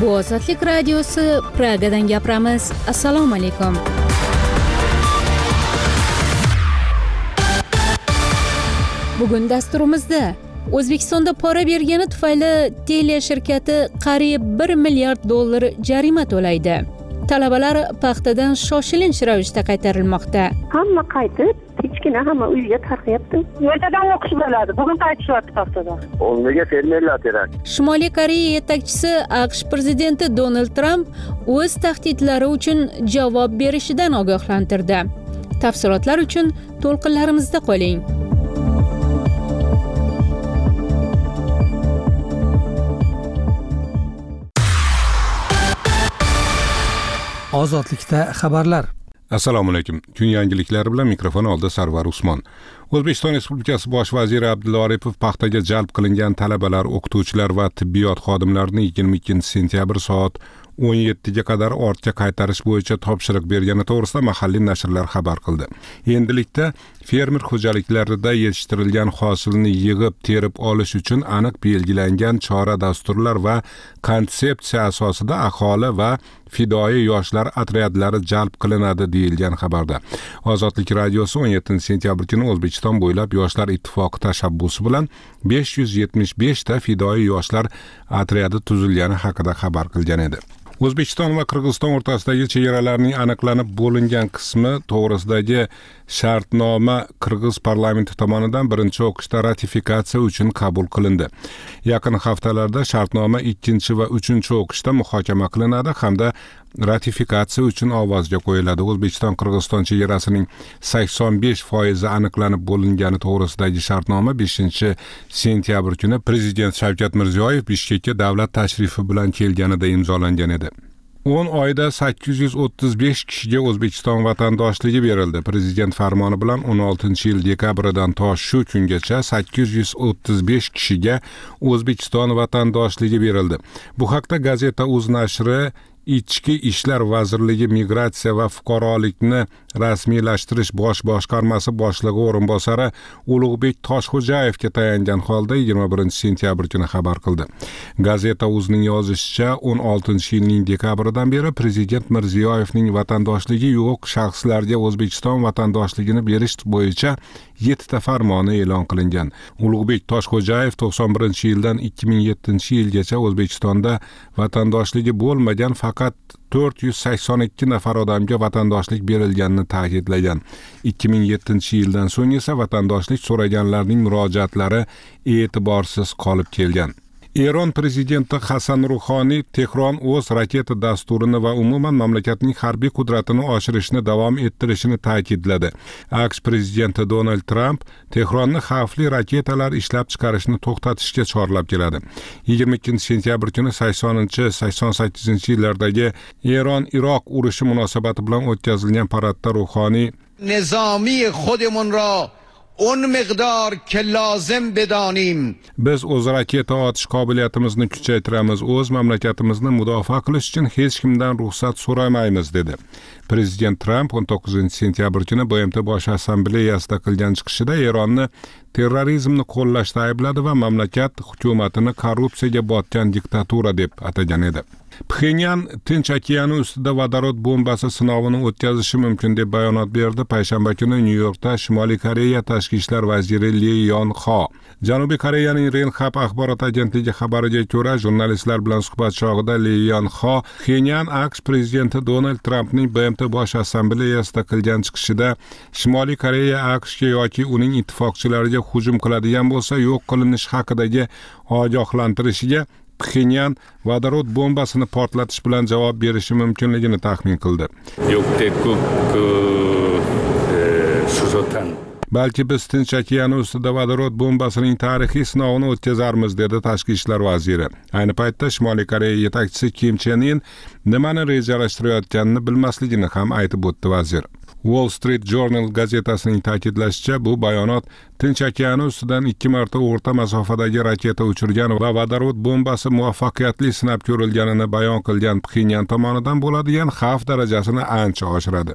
Bu Ozodlik radiosi Pragadan gapiramiz. Assalomu alaykum. Bugun dasturimizda O'zbekistonda pora bergani tufayli Telia shirkati qariyb $1 milliard jarima to'laydi. Talabalar paxtadan shoshilinch ravishda qaytarilmoqda. Hamma qaytib, kichkina hamma uyga tarqayapti. Ertadan o'qish bo'ladi. Bugun qaytishyapti paxtadan. O'rniga fermerlar kerak. Shimoliy Koreya yetakchisi AQSh prezidenti Donald Tramp o'z tahdidlari uchun javob berishidan ogohlantirdi. Tafsilotlar uchun to'lqinlarimizda qoling. Ozodlikda xabarlar. Assalomu alaykum. Kun yangiliklari bilan mikrofon oldida Sarvar Usmon. O'zbekiston Respublikasi Bosh vaziri Abdulla Aripov paxtaga jalb qilingan talabalar, o'qituvchilar va tibbiyot xodimlarini 22-sentyabr soat 17 ga qadar ortga qaytarish bo'yicha topshiriq bergani to'g'risida mahalliy nashrlar xabar qildi. Endilikda fermer xo'jaliklarida yetishtirilgan hosilni yig'ib terib olish uchun aniq belgilangan chora-dasturlar va konsepsiya asosida aholi va fidoyi yoshlar otryadlari jalb qilinadi deyilgan xabarda. Ozodlik radiosi 17-sentyabr kuni O'zbekiston bo'ylab Yoshlar ittifoqi tashabbusi bilan 575 ta fidoyi yoshlar otryadi tuzilgani haqida xabar qilgan edi. O'zbekiston va Qirg'iziston o'rtasidagi chegaralarning aniqlanib bo'lingan qismi to'g'risidagi shartnoma Qirg'iz parlamenti tomonidan birinchi o'qishda ratifikatsiya uchun qabul qilindi. Yaqin haftalarda shartnoma ikkinchi va uchinchi o'qishda muhokama qilinadi hamda ratifikatsiya uchun ovozga qo'yiladi. O'zbekiston Qirg'iziston chegarasining 85% aniqlanib bo'lingani to'g'risidagi shartnoma 5-sentyabr kuni Prezident Shavkat Mirziyoyev Bishkekka davlat tashrifi bilan kelganida imzolangan edi. 10 oyda 835 kishiga O'zbekiston vatandoshligi berildi. Prezident farmoni bilan 16-yil dekabridan to shu kungacha 835 kishiga O'zbekiston vatandoshligi berildi. Bu haqda Gazeta.uz nashri Ichki ishlar vazirligi migratsiya va fuqarolikni rasmiylashtirish bosh boshqarmasi boshlig'i o'rinbosari Ulug'bek Toshxo'jayevga tayangan holda 21-sentyabr kuni xabar qildi. Gazeta.uzning yozishicha, 16-yilning dekabridan beri Prezident Mirziyoyevning vatandoshligi yo'q shaxslarga O'zbekiston vatandoshligini berish bo'yicha 7 ta farmoni e'lon qilingan. Ulug'bek Toshxo'jayev 91-yildan 2007-yilgacha O'zbekistonda vatandoshligi bo'lmagan faqat 482 nafar odamga vatandoshlik berilganini ta'kidlagan. 2007-yildan so'ng esa vatandoshlik so'raganlarning murojaatlari e'tiborsiz qolib kelgan. Eron prezidenti Hasan Ruhoniy Tehron o'z raketa dasturini va umuman mamlakatning harbiy qudratini oshirishni davom ettirishini ta'kidladi. AQSh prezidenti Donald Tramp Tehronni xavfli raketalar ishlab chiqarishni to'xtatishga chorlab keladi. 22-sentyabr kuni 80-88-yillardagi Eron-Iroq urushi munosabati bilan o'tkazilgan paradda Ruhoniy nizomi xodimon ra اون مقدار که لازم بدانیم biz o'z raketa otish qobiliyatimizni kuchaytiramiz, o'z mamlakatimizni mudofaa qilish uchun hech kimdan ruxsat so'ramaymiz dedi. Prezident Tramp 19-sentyabr kuni BMT Bosh assambleyasida qilgan chiqishida Eronni terrorizmni qo'llashda aybladi va mamlakat hukumatini korrupsiyaga botgan diktatura deb atagan edi. Pxenyan Tinch okeani ustida vodorod bombasi sinovini o'tkazishi mumkin deb bayonot berdi. Payshanba kuni Nyu-Yorkda Shimoliy Koreya tashqi ishlar vaziri Lee Yon-ho Janubiy Koreyaning Renhap axborot agentligi xabariga ko'ra, jurnalistlar bilan suhbat chog'ida Lee Yon-ho Pxenyan AQSh prezidenti Donald Trampning BMT Bosh assambleyasida qilgan chiqishida Shimoliy Koreya AQShga yoki uning ittifoqchilariga hujum qiladigan bo'lsa yo'q qilinish haqidagi ogohlantirishiga Pxenyan vodorod bombasini portlatish bilan javob berishi mumkinligini taxmin qildi. Balki biz Tinch okeani ustida vodorod bombasining tarixiy sinovini o'tkazarmiz, dedi tashqi ishlar vaziri. Ayni paytda Shimoliy Koreya yetakchisi Kim Chen In nimani rejalashtirayotganini bilmasligini ham aytib o'tdi vazir. Wall Street Journal gazetasining ta'kidlashicha, bu bayonot Tinch okeani ustidan 2 marta o'rta masofadagi raketa uchirgan va vodorod bombasi muvaffaqiyatli sinab ko'rilganini bayon qilgan Pxenyan tomonidan bo'ladigan xavf darajasini ancha oshiradi.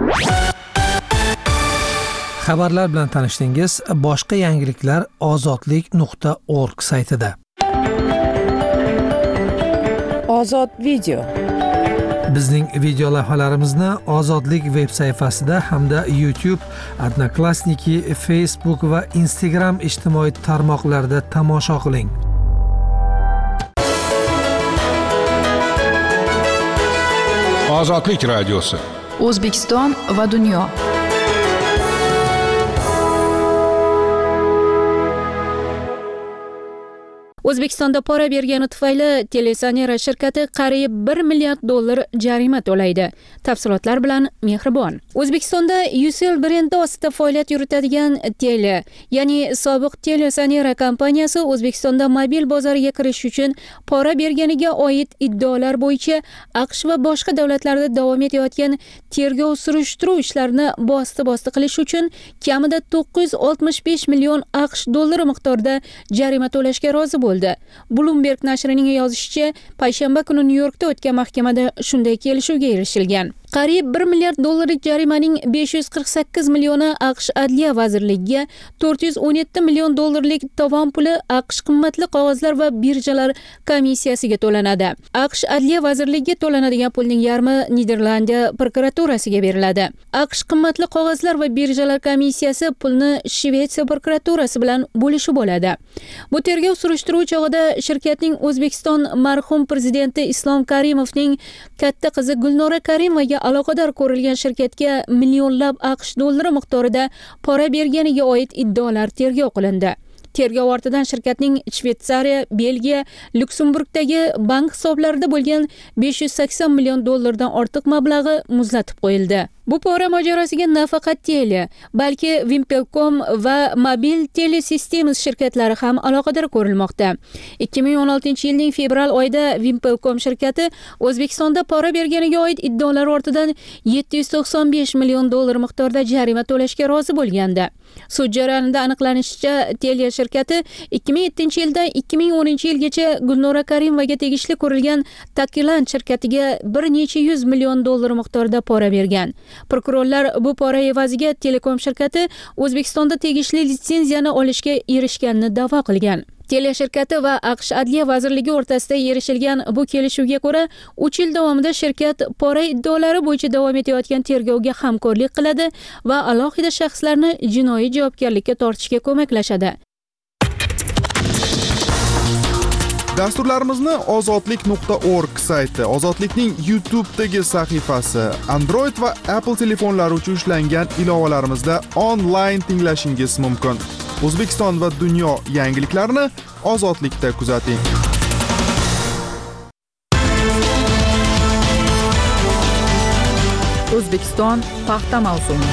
Xabarlar bilan tanishdingiz. Boshqa yangiliklar ozodlik.org saytida. Ozod video. Bizning video lavhalarimizni Ozodlik veb sayfasida hamda YouTube, Odnoklassniki, Facebook va Instagram ijtimoiy tarmoqlarida tomosha qiling. Ozodlik radiosi. O'zbekiston va dunyo. O'zbekistonda pora bergani tufayli Telesanera shirkati qariyb $1 milliard jarima to'laydi. Tafsilotlar bilan Mehribon. O'zbekistonda UCL brendi ostida faoliyat yuritadigan Tele, ya'ni sobiq Telesanera kompaniyasi O'zbekistonda mobil bozoriga kirish uchun pora berganiga oid iddaolar bo'yicha AQSh va boshqa davlatlarda davom etayotgan tergov surishtiruv ishlarini bosdi qilish uchun kamida 965 million AQSh dollari miqdorida jarima to'lashga rozi bo'ldi. Bloomberg nashrining yozishicha, payshanba kuni Nyu-Yorkda o'tgan mahkamada shunday kelishuvga erishilgan. Qariyb $1 milliard jarimaning 548 millioni AQSh Adliya vazirligiga, 417 million dollarlik tovon puli AQSh qimmatli qog'ozlar va birjalar komissiyasiga to'lanadi. AQSh Adliya vazirligiga to'lanadigan pulning yarmi Niderlandiya prokuraturasiga beriladi. AQSh qimmatli qog'ozlar va birjalar komissiyasi pulni Shvetsiya prokuraturasi bilan bo'lishib oladi. Bu tergov surishtiruv chog'ida shirkatning O'zbekiston marhum prezidenti Islom Karimovning katta qizi Gulnora Karimovaga aloqador ko'rilgan shirkatga millionlab AQSh dollari miqdorida pora berganiga oid iddaolar tergov qilindi. Tergov ortidan shirkatning Shvetsariya, Belgiya, Lyuksemburgdagi bank hisoblarida bo'lgan $580 million ortiq mablag'i muzlatib qo'yildi. Bu pora mojarosiga nafaqat Tele, balki Wimpelcom va Mobil Telesystems shirkatlari ham aloqador ko'rilmoqda. 2016-yilning fevral oyida Wimpelcom shirkati O'zbekistonda pora berganiga oid iddaolar ortidan $795 million miqdorida jarima to'lashga rozi bo'lgandi. Sud jarayonida aniqlanishicha, Tele shirkati 2007-yildan 2010-yilgacha Gulnora Karimovaga tegishli qurilgan Takiland shirkatiga bir necha $100 million miqdorida pora bergan. Prokurorlar bu pora evaziga Telekom shirkati O'zbekistonda tegishli litsenziyani olishga erishganini da'vo qilgan. Tele shirkati va AQSh Adliya vazirligi o'rtasida erishilgan bu kelishuvga ko'ra, 3 yil davomida shirkat pora iddaolari bo'yicha davom etayotgan tergovga hamkorlik qiladi va alohida shaxslarni jinoiy javobgarlikka tortishga ko'maklashadi. Dasturlarimizni ozodlik.org sayti, Ozodlikning YouTube'dagi sahifasi, Android va Apple telefonlari uchun ishlangan ilovalarimizda onlayn tinglashingiz mumkin. O'zbekiston va dunyo yangiliklarini Ozodlikda kuzating. O'zbekiston paxta mavsumi.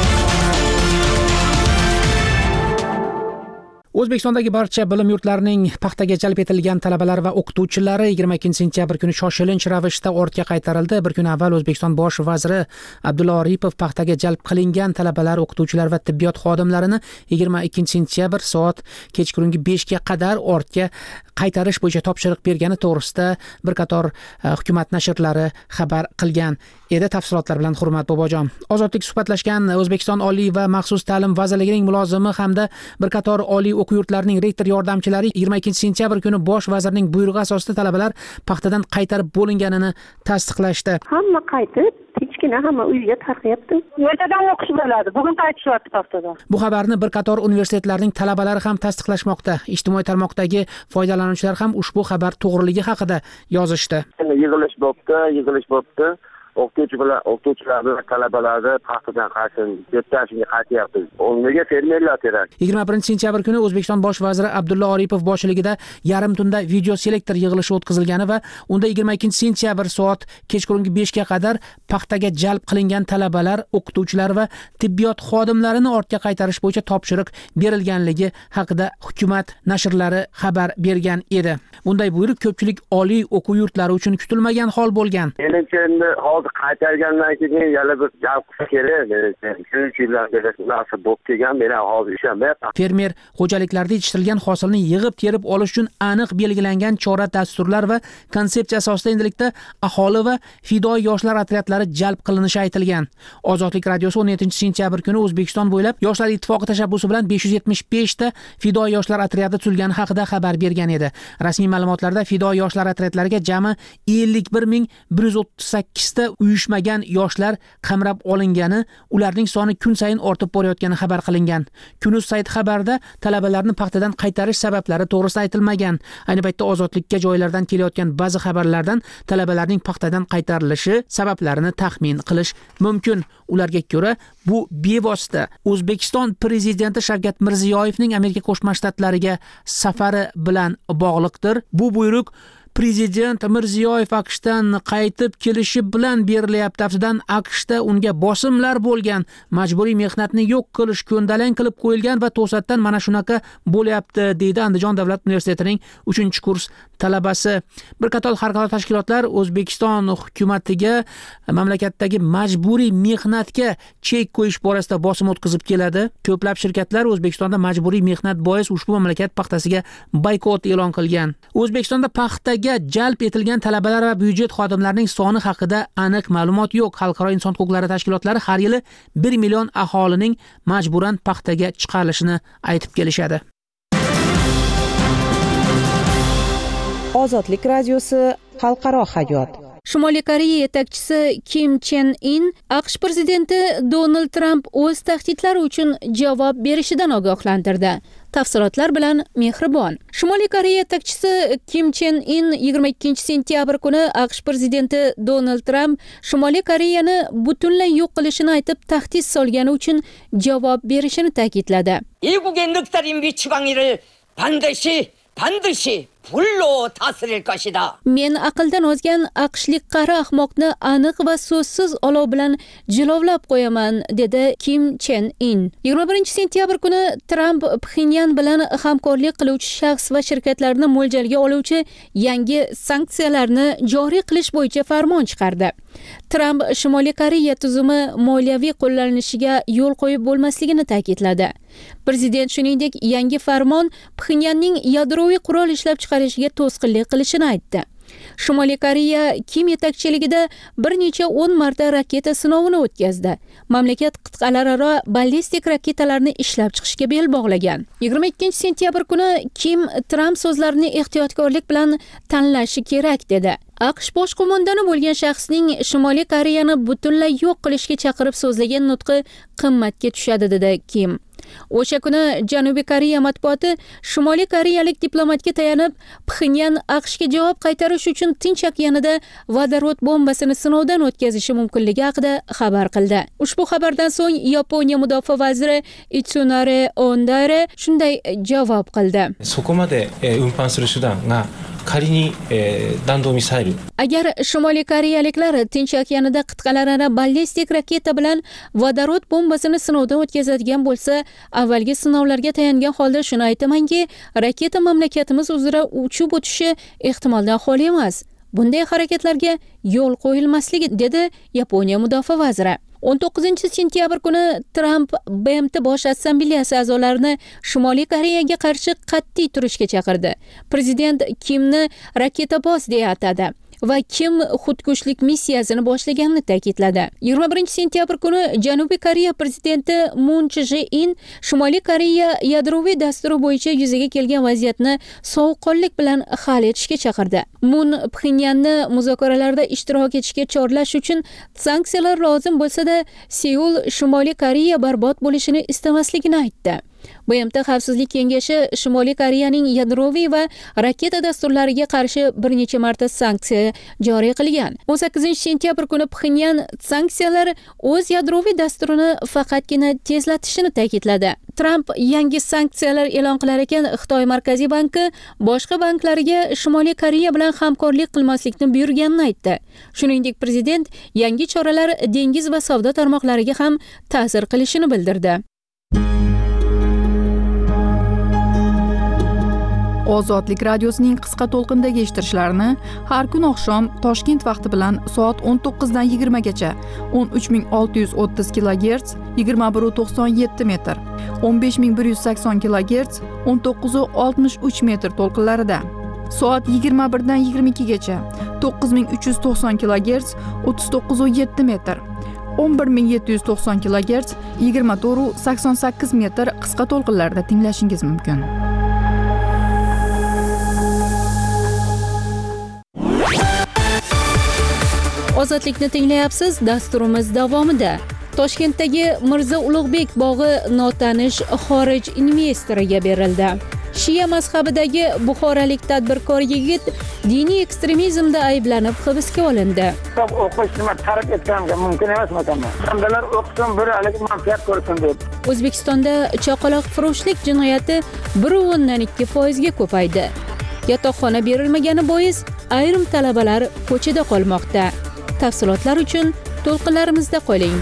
O'zbekistondagi barcha bilim yurtlarining paxtaga jalb etilgan talabalar va o'qituvchilari 22-sentyabr kuni shoshilinch ravishda ortga qaytarildi. Bir kun avval O'zbekiston bosh vaziri Abdulla Aripov paxtaga jalb qilingan talabalar, o'qituvchilar va tibbiyot xodimlarini 22-sentyabr soat kechqurungi 5 ga qadar ortga qaytarish bo'yicha topshiriq bergani to'g'risida bir qator hukumat nashrlari xabar qilgan edi. Tafsilotlar bilan Hurmat Bobojon. Ozodlik suhbatlashgan O'zbekiston Oliy va maxsus ta'lim vazirligining mulozimi hamda bir qator oliy o'quv yurtlarining rektor yordamchilari 22-sentyabr kuni bosh vazirning buyrug'i asosida talabalar paxtadan qaytarib bo'linganini tasdiqlashdi. Hamma qaytib, tinchgina hamma uyiga tarqayapti. Ertadan o'qish bo'ladi. Bugun qaytishyapti paxtadan. Bu xabarni bir qator universitetlarning talabalari ham tasdiqlashmoqda. Ijtimoiy tarmoqdagi foydalanuvchilar ham ushbu xabar to'g'riligi haqida yozishdi. Yig'ilish bo'pti. O'qituvchilar bilan talabalarni paxtadan yetkazishga qaytyapmiz. Unga fermerlar kerak. 21-sentyabr kuni O'zbekiston bosh vaziri Abdulla Aripov boshchiligida yarim tunda video selektor yig'ilishi o'tkazilgani va unda 22-sentyabr soat kechqurungi 5 ga qadar paxtaga jalb qilingan talabalar, o'qituvchilar va tibbiyot xodimlarini ortga qaytarish bo'yicha topshiriq berilganligi haqida hukumat nashrlari xabar bergan edi. Bunday buyruq ko'pchilik oliy o'quv yurtlari uchun kutilmagan hol bo'lgan. Menimcha endi hozir qaytargandan keyin yana bir jalb qilsa kerak. Shuncha yillarga narsa bo'lib kelgan, men hozir ishonmayapman. Fermer xo'jaliklarda yetishtirilgan hosilni yig'ib terib olish uchun aniq belgilangan chora dasturlar va konsepsiya asosida endilikda aholi va fidoi yoshlar otryadlari jalb qilinishi aytilgan. Ozodlik radiosi 17-sentyabr kuni O'zbekiston bo'ylab Yoshlar ittifoqi tashabbusi bilan 575 ta fidoi yoshlar otryadi tuzilgani haqida xabar bergan edi. Rasmiy ma'lumotlarda fidoi yoshlar otryadlariga jami 51138 ta uyushmagan yoshlar qamrab olingani, ularning soni kun sayin ortib borayotgani xabar qilingan. Kunuz sayti xabarida talabalarni paxtadan qaytarish sabablari to'g'risida aytilmagan. Ayni paytda ozodlikka joylardan kelayotgan ba'zi xabarlardan talabalarning paxtadan qaytarilishi sabablarini taxmin qilish mumkin. Ularga ko'ra, bu bevosita O'zbekiston prezidenti Shavkat Mirziyoyevning Amerika Qo'shma Shtatlariga safari bilan bog'liqdir. Bu buyruq Prezident Mirziyoyev AQShdan qaytib kelishi bilan berilyapti. Aftidan AQShda unga bosimlar bo'lgan, majburiy mehnatni yo'q qilish ko'ndalang qilib qo'yilgan va to'satdan mana shunaqa bo'lyapti, deydi Andijon davlat universitetining 3-kurs talabasi. Bir qator xalqaro tashkilotlar O'zbekiston hukumatiga mamlakatdagi majburiy mehnatga chek qo'yish borasida bosim o'tkazib keladi. Ko'plab shirkatlar O'zbekistonda majburiy mehnat bois ushbu mamlakat paxtasiga boykot e'lon qilgan. O'zbekistonda paxta jalb etilgan talabalar va byudjet xodimlarining soni haqida aniq ma'lumot yo'q. Xalqaro inson huquqlari tashkilotlari har yili 1 million aholining majburan paxtaga chiqarilishini aytib kelishadi. Ozodlik radiosi xalqaro hayot. Shimoliy Koreya yetakchisi Kim Chen In AQSh prezidenti Donald Trump o'z tahdidlari uchun javob berishidan ogohlantirdi. Tafsilotlar bilan Mehribon. Shimoliy Koreya yetakchisi Kim Chen In 22-sentyabr kuni AQSh prezidenti Donald Trump Shimoliy Koreyani butunlay yo'q qilishini aytib tahdid solgani uchun javob berishini ta'kidladi. 미국의 늑살인 미치광이를 반드시 불로 다스릴 것이다. Men aqldan ozgan aqshlik qari ahmoqni aniq va so'zsiz olov bilan jilovlab qo'yaman, dedi Kim Chen In. 21-sentyabr kuni Trump Pxenyan bilan hamkorlik qiluvchi shaxs va shirkatlarni mo'ljalga oluvchi yangi sanksiyalarni joriy qilish bo'yicha farmon chiqardi. Trump Shimoliy Koreya tuzumi moliyaviy qo'llanilishiga yo'l qo'yib bo'lmasligini ta'kidladi. Prezident shuningdek yangi farmon Pxenyanning yadroviy qurol ishlab chiqarishiga to'sqinlik qilishini aytdi. Shimoliy Koreya Kim yetakchiligida bir necha 10 marta raketa sinovini o'tkazdi. Mamlakat qit'alararo ballistik raketalarni ishlab chiqishga bel bog'lagan. 22-sentyabr kuni Kim Trump so'zlarini ehtiyotkorlik bilan tanlashi kerak dedi. AQSh bosh qo'mondoni bo'lgan shaxsning Shimoliy Koreyani butunlay yo'q qilishga chaqirib so'zlagan nutqi qimmatga tushadi, dedi Kim. O'sha kuni Janubiy Koreya matbuoti Shimoliy koreyalik diplomatga tayanib, Pxenyan AQShga javob qaytarish uchun Tinch okeanida vodorod bombasini sinovdan o'tkazishi mumkinligi haqida xabar qildi. Ushbu xabardan so'ng Yaponiya mudofaa vaziri Itsunari Ondare shunday javob qildi. Agar Shimoliy koreyaliklar Tinch okeanida qit'alararo ballistik raketa bilan vodorod bombasini sinovdan o'tkazadigan bo'lsa, avvalgi sinovlarga tayangan holda shuni aytamanki, raketa mamlakatimiz uzra uchib o'tishi ehtimoldan xoli emas. Bunday harakatlarga yo'l qo'yilmasligi, dedi Yaponiya mudofaa vaziri. 19-sentyabr kuni Trump BMT bosh assambleyasi a'zolarini Shimoliy Koreyaga qarshi qat'iy turishga chaqirdi. Prezident Kimni raketaboz deya atadi va Kim xudkushlik missiyasini boshlaganini ta'kidladi. 21-sentyabr kuni Janubiy Koreya prezidenti Moon Jae-in Shimoliy Koreya yadroviy dasturi bo'yicha yuzaga kelgan vaziyatni sovuqqonlik bilan hal etishga chaqirdi. Moon Pxenyanni muzokaralarda ishtirok etishga chorlash uchun sanksiyalar lozim bo'lsa-da, Seul Shimoliy Koreya barbod bo'lishini istamasligini aytdi. BMT Xavfsizlik kengashi Shimoliy Koreyaning yadroviy va raketa dasturlariga qarshi bir necha marta sanksiya joriy qilgan. 18-sentyabr kuni Pxenyan sanksiyalar o'z yadroviy dasturini faqatgina tezlatishini ta'kidladi. Trump yangi sanksiyalar e'lon qilar ekan, Xitoy Markaziy banki boshqa banklariga Shimoliy Koreya bilan hamkorlik qilmaslikni buyurganini aytdi. Shuningdek, prezident yangi choralar dengiz va savdo tarmoqlariga ham ta'sir qilishini bildirdi. Ozodlik radiosining qisqa to'lqindagi eshittirishlarini har kun oqshom Toshkent vaqti bilan soat 19 dan 20 gacha 13630 kHz 2197 metr, 15180 kHz 1963 metr to'lqinlarida, soat 21 dan 22 gacha 9390 kHz 3907 metr, 11790 kHz 2488 metr qisqa to'lqinlarda tinglashingiz mumkin. Ozodlikni tinglayapsiz. Dasturimiz davomida Toshkentdagi Mirzo Ulug'bek bog'i notanish xorij investoriga berildi. Shia mazhabidagi buxorolik tadbirkor yigit diniy ekstremizmda ayblanib hibsga olindi. O'qishni tark etganga mumkin emasmi? Hamdalar o'qisin, bir alik manfaat ko'rsin deb. O'zbekistonda chaqaloq furushlik jinoyati 1.2% ga ko'paydi. Yotoqxona berilmagani bois ayrim talabalar ko'chada qolmoqda. Tafsilotlar uchun to'lqinlarimizda qoling.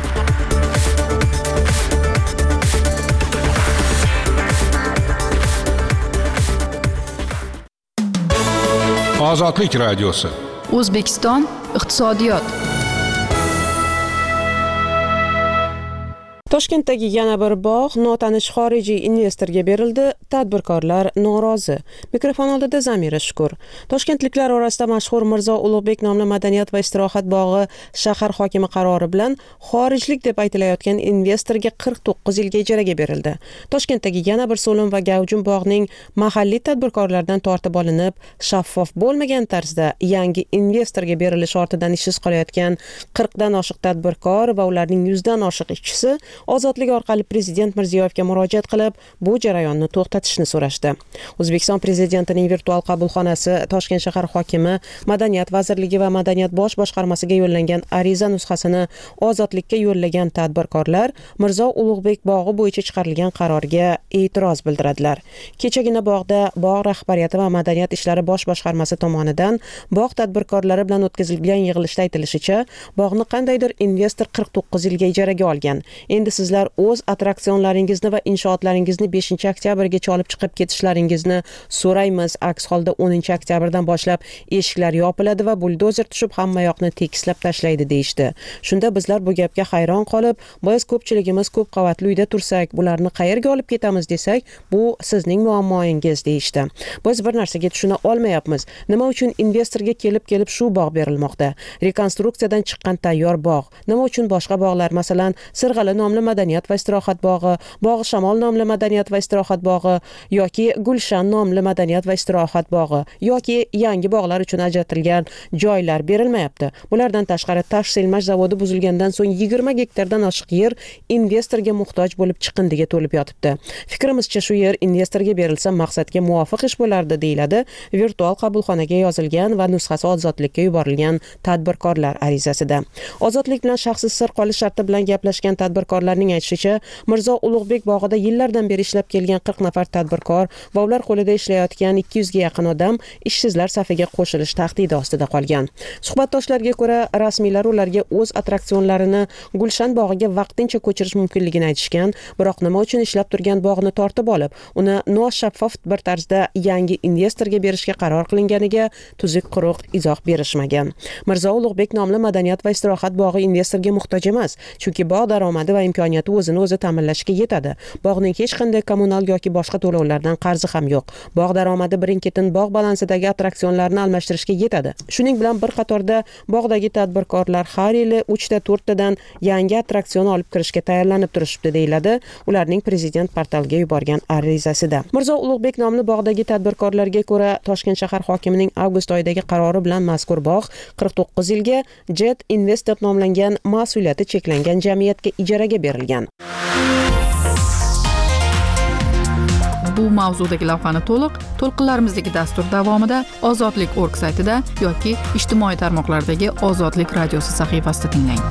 Ozodlik radiosi. O'zbekiston iqtisodiyot. Toshkentdagi yana bir bog' notanish xorijiy investorga berildi. Tadbirkorlar norozi. Mikrofon oldida Zamira Shukur. Toshkentliklar orasida mashhur Mirzo Ulug'bek nomli madaniyat va istirohat bog'i shahar hokimi qarori bilan xorijlik deb aytilayotgan investorga 49 yilga ijaraga berildi. Toshkentdagi yana bir so'lim va gavjum bog'ning mahalliy tadbirkorlardan tortib olinib, shaffof bo'lmagan tarzda yangi investorga berilish ortidan ishsiz qolayotgan 40 dan oshiq tadbirkor va ularning 100 dan oshiq ishchisi Ozodlik orqali Prezident Mirziyoyevga murojaat qilib, bu jarayonni to'xtatishni so'rashdi. O'zbekiston Prezidentining virtual qabulxonasi Toshkent shahar hokimi, Madaniyat vazirligi va Madaniyat bosh boshqarmasiga yo'llangan ariza nusxasini Ozodlikka yo'llagan tadbirkorlar Mirzo Ulug'bek bog'i bo'yicha chiqarilgan qarorga e'tiroz bildiradilar. Kechagina bog'da bog' rahbariyati va Madaniyat ishlari bosh boshqarmasi tomonidan bog' tadbirkorlari bilan o'tkazilgan yig'ilishda aytilishicha, bog'ni qandaydir investor 49 yilga ijaraga olgan. Endi sizlar o'z attraksionlaringizni va inshootlaringizni 5-oktyabrgacha olib chiqib ketishlaringizni so'raymiz. Aks holda 10-oktyabrdan boshlab eshiklar yopiladi va buldozer tushib hamma yoqni tekislab tashlaydi deyishdi. Shunda bizlar bu gapga hayron qolib, biz ko'pchiligimiz ko'p qavatli uyda tursak, bularni qayerga olib ketamiz desak, bu sizning muammoingiz deyishdi. Biz bir narsaga tushuna olmayapmiz. Nima uchun investorga kelib shu bog' berilmoqda? Rekonstruksiyadan chiqqan tayyor bog'. Nima uchun boshqa bog'lar, masalan, Sirg'ali nomli madaniyat va istirohat bog'i, Bog'i Shamol nomli madaniyat va istirohat bog'i yoki Gulshan nomli madaniyat va istirohat bog'i yoki yangi bog'lar uchun ajratilgan joylar berilmayapti. Bulardan tashqari Tashselmaj zavodi buzilgandan so'ng 20 gektardan oshiq yer investorga muhtoj bo'lib chiqindiga to'lib yotibdi. Fikrimizcha shu yer investorga berilsa maqsadga muvofiq ish bo'lardi, deyiladi virtual qabulxonaga yozilgan va nusxasi Ozodlikka yuborilgan tadbirkorlar arizasida. Ozodlik bilan shaxsiy sir qolish sharti bilan gaplashgan tadbirkorlarning aytishicha, Mirzo Ulug'bek bog'ida yillardan beri ishlab kelgan 40 nafar tadbirkor va ular qo'lida ishlayotgan 200 ga yaqin odam ishsizlar safiga qo'shilish tahdidi ostida qolgan. Suhbatdoshlarga ko'ra, rasmiylar ularga o'z attraksionlarini Gulshan bog'iga vaqtincha ko'chirish mumkinligini aytishgan, biroq nima uchun ishlab turgan bog'ni tortib olib, uni noshaffof bir tarzda yangi investorga berishga qaror qilinganiga tuzuk quruq izoh berishmagan. Mirzo Ulug'bek nomli madaniyat va istirohat bog'i investorga muhtoj emas, chunki bog' daromadi va imkoniyati o'zini o'zi ta'minlashga yetadi. Bog'ning hech qanday kommunal yoki boshqa to'lovlardan qarzi ham yo'q. Bog' daromadi birin-ketin bog' balansidagi attraksionlarni almashtirishga yetadi. Shuning bilan bir qatorda bog'dagi tadbirkorlar har yili 3 ta 4 tadan yangi attraksion olib kirishga tayyorlanib turishibdi, deyiladi ularning Prezident portaliga yuborgan arizasida. Mirzo Ulug'bek nomli bog'dagi tadbirkorlarga ko'ra, Toshkent shahar hokimining avgust oyidagi qarori bilan mazkur bog' 49 yilga Jet Invest deb nomlangan mas'uliyati cheklangan jamiyatga ijaraga berilgan. Bu mavzudagi lavhani to'lqinlarimizdagi dastur davomida Ozodlik.org saytida yoki ijtimoiy tarmoqlardagi Ozodlik radiosi sahifasida tinglang.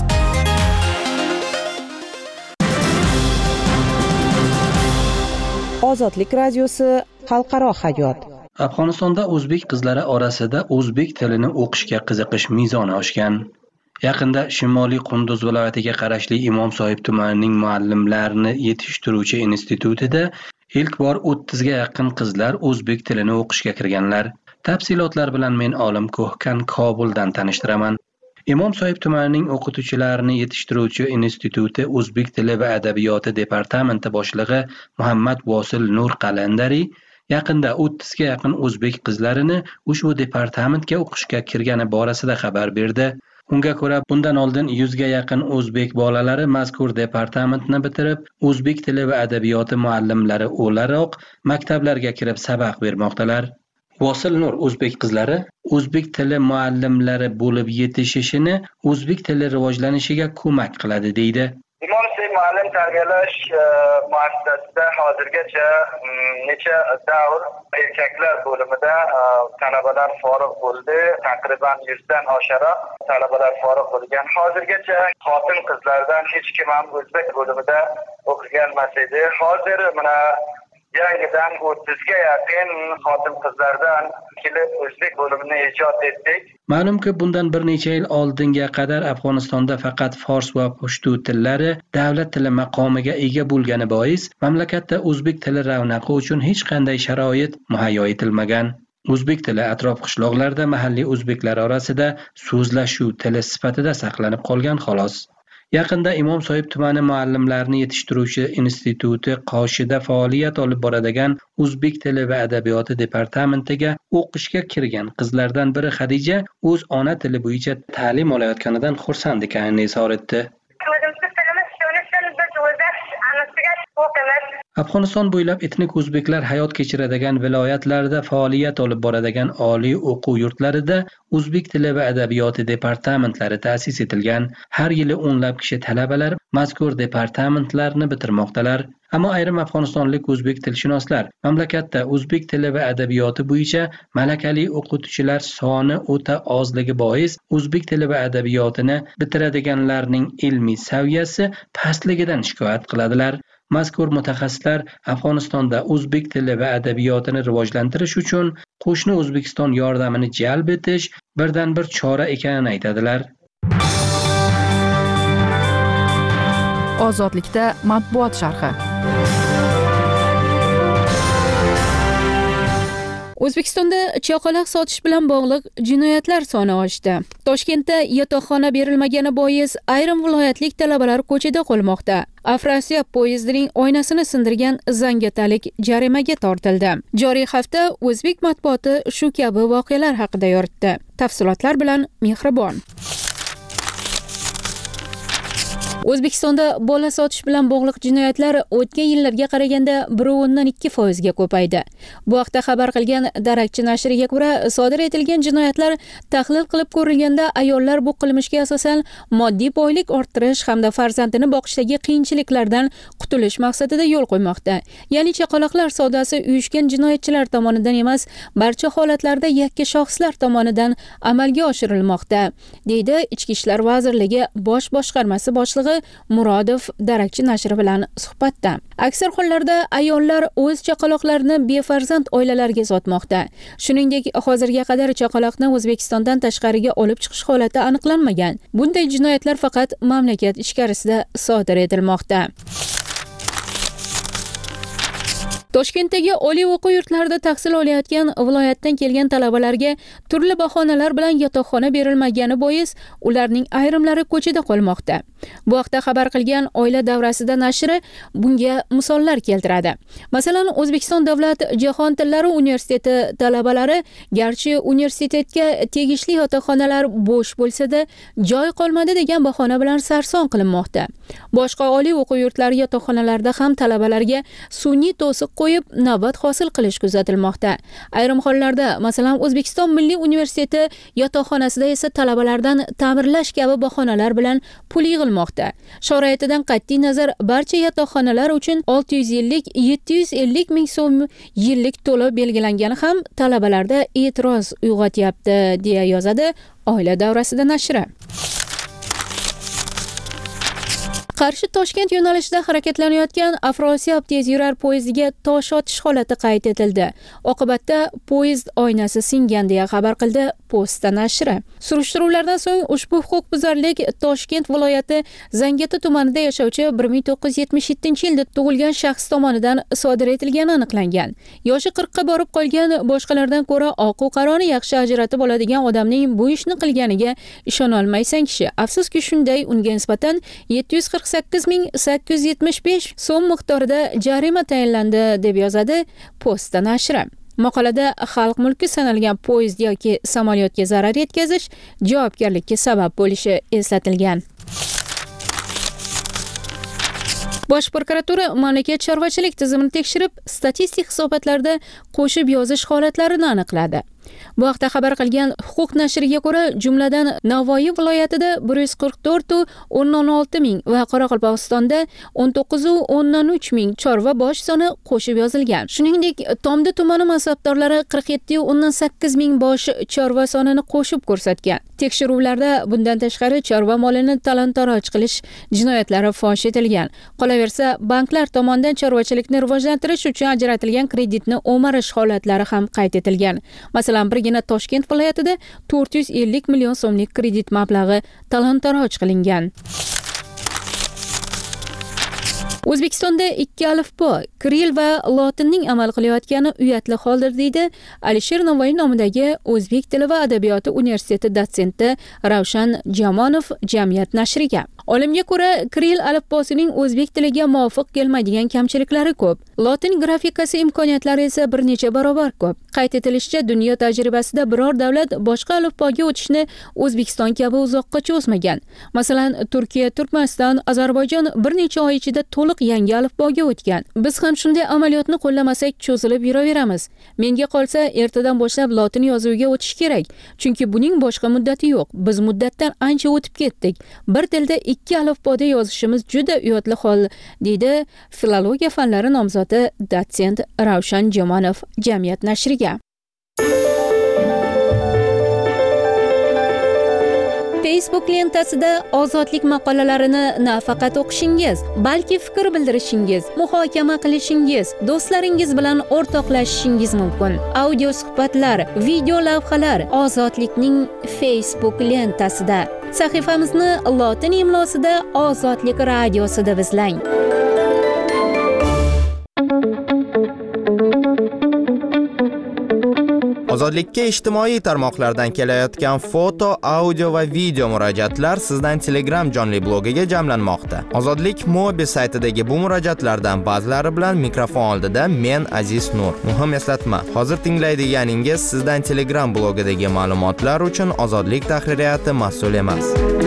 Ozodlik radiosi xalqaro hayot. Afg'onistonda o'zbek qizlari orasida o'zbek tilini o'qishga qiziqish mezoni oshgan. Yaqinda Shimoliy Qunduz viloyatiga qarashli Imom Sohib tumanining muallimlarni yetishtiruvchi institutida ilk bor 30 ga yaqin qizlar o'zbek tilini o'qishga kirganlar. Tafsilotlar bilan men Olim Ko'hkan Kobuldan tanishtiraman. Imom Soyib tumanining o'qituvchilarini yetishtiruvchi instituti O'zbek tili va adabiyoti departamenti boshlig'i Muhammad Vosil Nur Qalandari yaqinda 30 ga yaqin o'zbek qizlarini ushbu departamentga o'qishga kirgani borasida xabar berdi. Unga ko'ra, bundan oldin 100 ga yaqin o'zbek bolalari mazkur departamentni bitirib, o'zbek tili va adabiyoti muallimlari o'laroq maktablarga kirib sabaq bermoqdalar. Vosil Nur o'zbek qizlari o'zbek tili muallimlari bo'lib yetishishini o'zbek tili rivojlanishiga ko'mak qiladi deydi. Imom Soyib muallim tarbiyalash muassasasida hozirgacha necha davr erkaklar bo'limida talabalar forig' bo'ldi. Taqriban 100 dan oshiqroq talabalar forig' bo'lgan. Hozirgacha xotin qizlardan hech kim ham o'zbek bo'limida o'qigan emas edi. Hozir mana yangidan 30 ga yaqin xotin qizlardan kelib o'zbek bo'limini ijod etdik. Ma'lumki, bundan bir necha yil oldinga qadar Afg'onistonda faqat fors va pushtu tillari davlat tili maqomiga ega bo'lgani bois, mamlakatda o'zbek tili ravnaqi uchun hech qanday sharoit muhayyo etilmagan. O'zbek tili atrof qishloqlarda mahalliy o'zbeklar orasida so'zlashuv tili sifatida saqlanib qolgan xolos. Yaqinda Imom Soyib tumani muallimlarini yetishtiruvchi instituti qoshida faoliyat olib boradigan o'zbek tili va adabiyoti departamentiga o'qishga kirgan qizlardan biri Xadija o'z ona tili bo'yicha ta'lim olayotganidan xursand ekanini izhor etdi. Afg'oniston bo'ylab etnik o'zbeklar hayot kechiradigan viloyatlarda faoliyat olib boradigan oliy o'quv yurtlarida o'zbek tili va adabiyoti departamentlari ta'sis etilgan. Har yili o'nlab kishi talabalar mazkur departamentlarni bitirmoqdalar. Ammo ayrim afg'onistonlik o'zbek tilshunoslar mamlakatda o'zbek tili va adabiyoti bo'yicha malakali o'qituvchilar soni o'ta ozligi bois o'zbek tili va adabiyotini bitiradiganlarning ilmiy saviyasi pastligidan shikoyat qiladilar. Mazkur mutaxassislar Afg'onistonda o'zbek tili va adabiyotini rivojlantirish uchun qo'shni O'zbekiston yordamini jalb etish birdan bir chora ekanini aytadilar. Ozodlikda matbuot sharhi. O'zbekistonda chaqaloq sotish bilan bog'liq jinoyatlar soni oshdi. Toshkentda yotoqxona berilmagani bois ayrim viloyatlik talabalar ko'chada qolmoqda. Afrosiyob poyezdining oynasini sindirgan zangiotalik jarimaga tortildi. Joriy hafta o'zbek matbuoti shu kabi voqealar haqida yoritdi. Tafsilotlar bilan Mehribon. O'zbekistonda bola sotish bilan bog'liq jinoyatlar o'tgan yillarga qaraganda 1.2% ga ko'paydi. Bu haqda xabar qilgan Darakchi nashriga ko'ra, sodir etilgan jinoyatlar tahlil qilib ko'rilganda ayollar bu qilmishga asosan moddiy boylik orttirish hamda farzandini boqishdagi qiyinchiliklardan qutulish maqsadida yo'l qo'ymoqda. Ya'ni chaqaloqlar savdosi uyushgan jinoyatchilar tomonidan emas, barcha holatlarda yakka shaxslar tomonidan amalga oshirilmoqda, deydi Ichki ishlar vazirligi bosh boshqarmasi boshlig'i Murodov Darakchi nashri bilan suhbatda. Aksar hollarda ayollar o'z chaqaloqlarini befarzand oilalarga sotmoqda. Shuningdek, hozirga qadar chaqaloqni O'zbekistondan tashqariga olib chiqish holati aniqlanmagan. Bunday jinoyatlar faqat mamlakat ichkarisida sodir etilmoqda. Toshkentdagi oliy o'quv yurtlarida tahsil olayotgan viloyatdan kelgan talabalarga turli bahonalar bilan yotoqxona berilmagani bois ularning ayrimlari ko'chada qolmoqda. Bu haqda xabar qilgan Oila davrasida nashri bunga misollar keltiradi. Masalan, O'zbekiston Davlat jahon tillari universiteti talabalari garchi universitetga tegishli yotoqxonalar bo'sh bo'lsa-da, joy qolmadi degan bahona bilan sarson qilinmoqda. Boshqa oliy o'quv yurtlari yotoqxonalarida ham talabalarga sun'iy to'siq qo'yib navbat hosil qilish kuzatilmoqda. Ayrim hollarda, masalan, O'zbekiston Milliy universiteti yotoqxonasida esa talabalardan ta'mirlash kabi bahonalar bilan pul yig'ilmoqda. Sharoitidan qat'iy nazar barcha yotoqxonalar uchun 650-750 ming so'm yillik to'lov belgilangani ham talabalarda e'tiroz uyg'otyapti, deya yozadi Oila davrasida nashri. Qarshi-Toshkent yo'nalishida harakatlanayotgan Afrosiyob tezyurar poyezdiga tosh otish holati qayd etildi. Oqibatda poyezd oynasi singan deya xabar qildi Posta nashri. Surishtiruvlardan so'ng ushbu huquqbuzarlik Toshkent viloyati Zangati tumanida yashovchi 1977-yilda tug'ilgan shaxs tomonidan sodir etilgani aniqlangan. Yoshi 40 ga borib qolgan, boshqalardan ko'ra oq qaroni yaxshi ajratib oladigan odamning bu ishni qilganiga ishona olmaysan kishi. Afsuski shunday, unga nisbatan 748.875 so'm miqdorida jarima tayinlandi deb yozadi Posta nashri. Maqolada xalq mulki sanalgan poyezd yoki samolyotga zarar yetkazish javobgarlikka sabab bo'lishi eslatilgan. Bosh prokuratura mamlakat chorvachilik tizimini tekshirib, statistik hisobotlarda qo'shib yozish holatlarini aniqladi. Bu haqda xabar qilgan Huquq nashriga ko'ra, jumladan Navoiy viloyatida 144.16 ming va Qoraqalpog'istonda 19.13 ming chorva bosh soni qo'shib yozilgan. Shuningdek, Tomdi tumani mansabdorlari 47.8 ming bosh chorva sonini qo'shib ko'rsatgan. Tekshiruvlarda bundan tashqari chorva molini talon-taroj qilish jinoyatlari fosh etilgan. Qolaversa, banklar tomonidan chorvachilikni rivojlantirish uchun ajratilgan kreditni o'marish holatlari ham qayd etilgan. Masalan, birgina Toshkent viloyatida 450 million so'mlik kredit mablag'i talon-taroj qilingan. O'zbekistonda ikki alifbo, kiril va lotinning amal qilayotgani uyatli holdir, deydi Alisher Navoiy nomidagi O'zbek tili va adabiyoti universiteti dotsenti Ravshan Jamonov Jamiyat nashriga. Olimga ko'ra, kiril alifbosining o'zbek tiliga muvofiq kelmaydigan kamchiliklari ko'p. Lotin grafikasi imkoniyatlari esa bir necha barobar ko'p. Qayd etilishicha, dunyo tajribasida biror davlat boshqa alifboga o'tishni O'zbekiston kabi uzoqqa cho'zmagan. Masalan, Turkiya, Turkmaniston, Ozarbayjon bir necha oy ichida to'liq yangi alifboga o'tgan. Biz ham shunday amaliyotni qo'llamasak cho'zilib yuraveramiz. Menga qolsa, ertadan boshlab lotin yozuviga o'tish kerak, chunki buning boshqa muddati yo'q. Biz muddatdan ancha o'tib ketdik. Bir tilda ikki alifboda yozishimiz juda uyatli hol, deydi filologiya fanlari nomzodi dotsent Ravshan Jamonov Jamiyat nashriga. Facebook lentasida ozodlik maqolalarini nafaqat o'qishingiz, balki fikr bildirishingiz, muhokama qilishingiz, do'stlaringiz bilan o'rtoqlashishingiz mumkin. Audio suhbatlar, video lavhalar ozodlikning Facebook lentasida. Sahifamizni lotin imlosida Ozodlik radiosida izlang. Ozodlikka ijtimoiy tarmoqlardan kelayotgan foto, audio va video murojaatlar sizdan Telegram jonli blogiga jamlanmoqda. Ozodlik Mobi saytidagi bu murojaatlardan ba'zilari bilan mikrofon oldida men Aziz Nur. Muhim eslatma, hozir tinglaydiganingiz sizdan Telegram blogidagi ma'lumotlar uchun Ozodlik tahririyati mas'ul emas.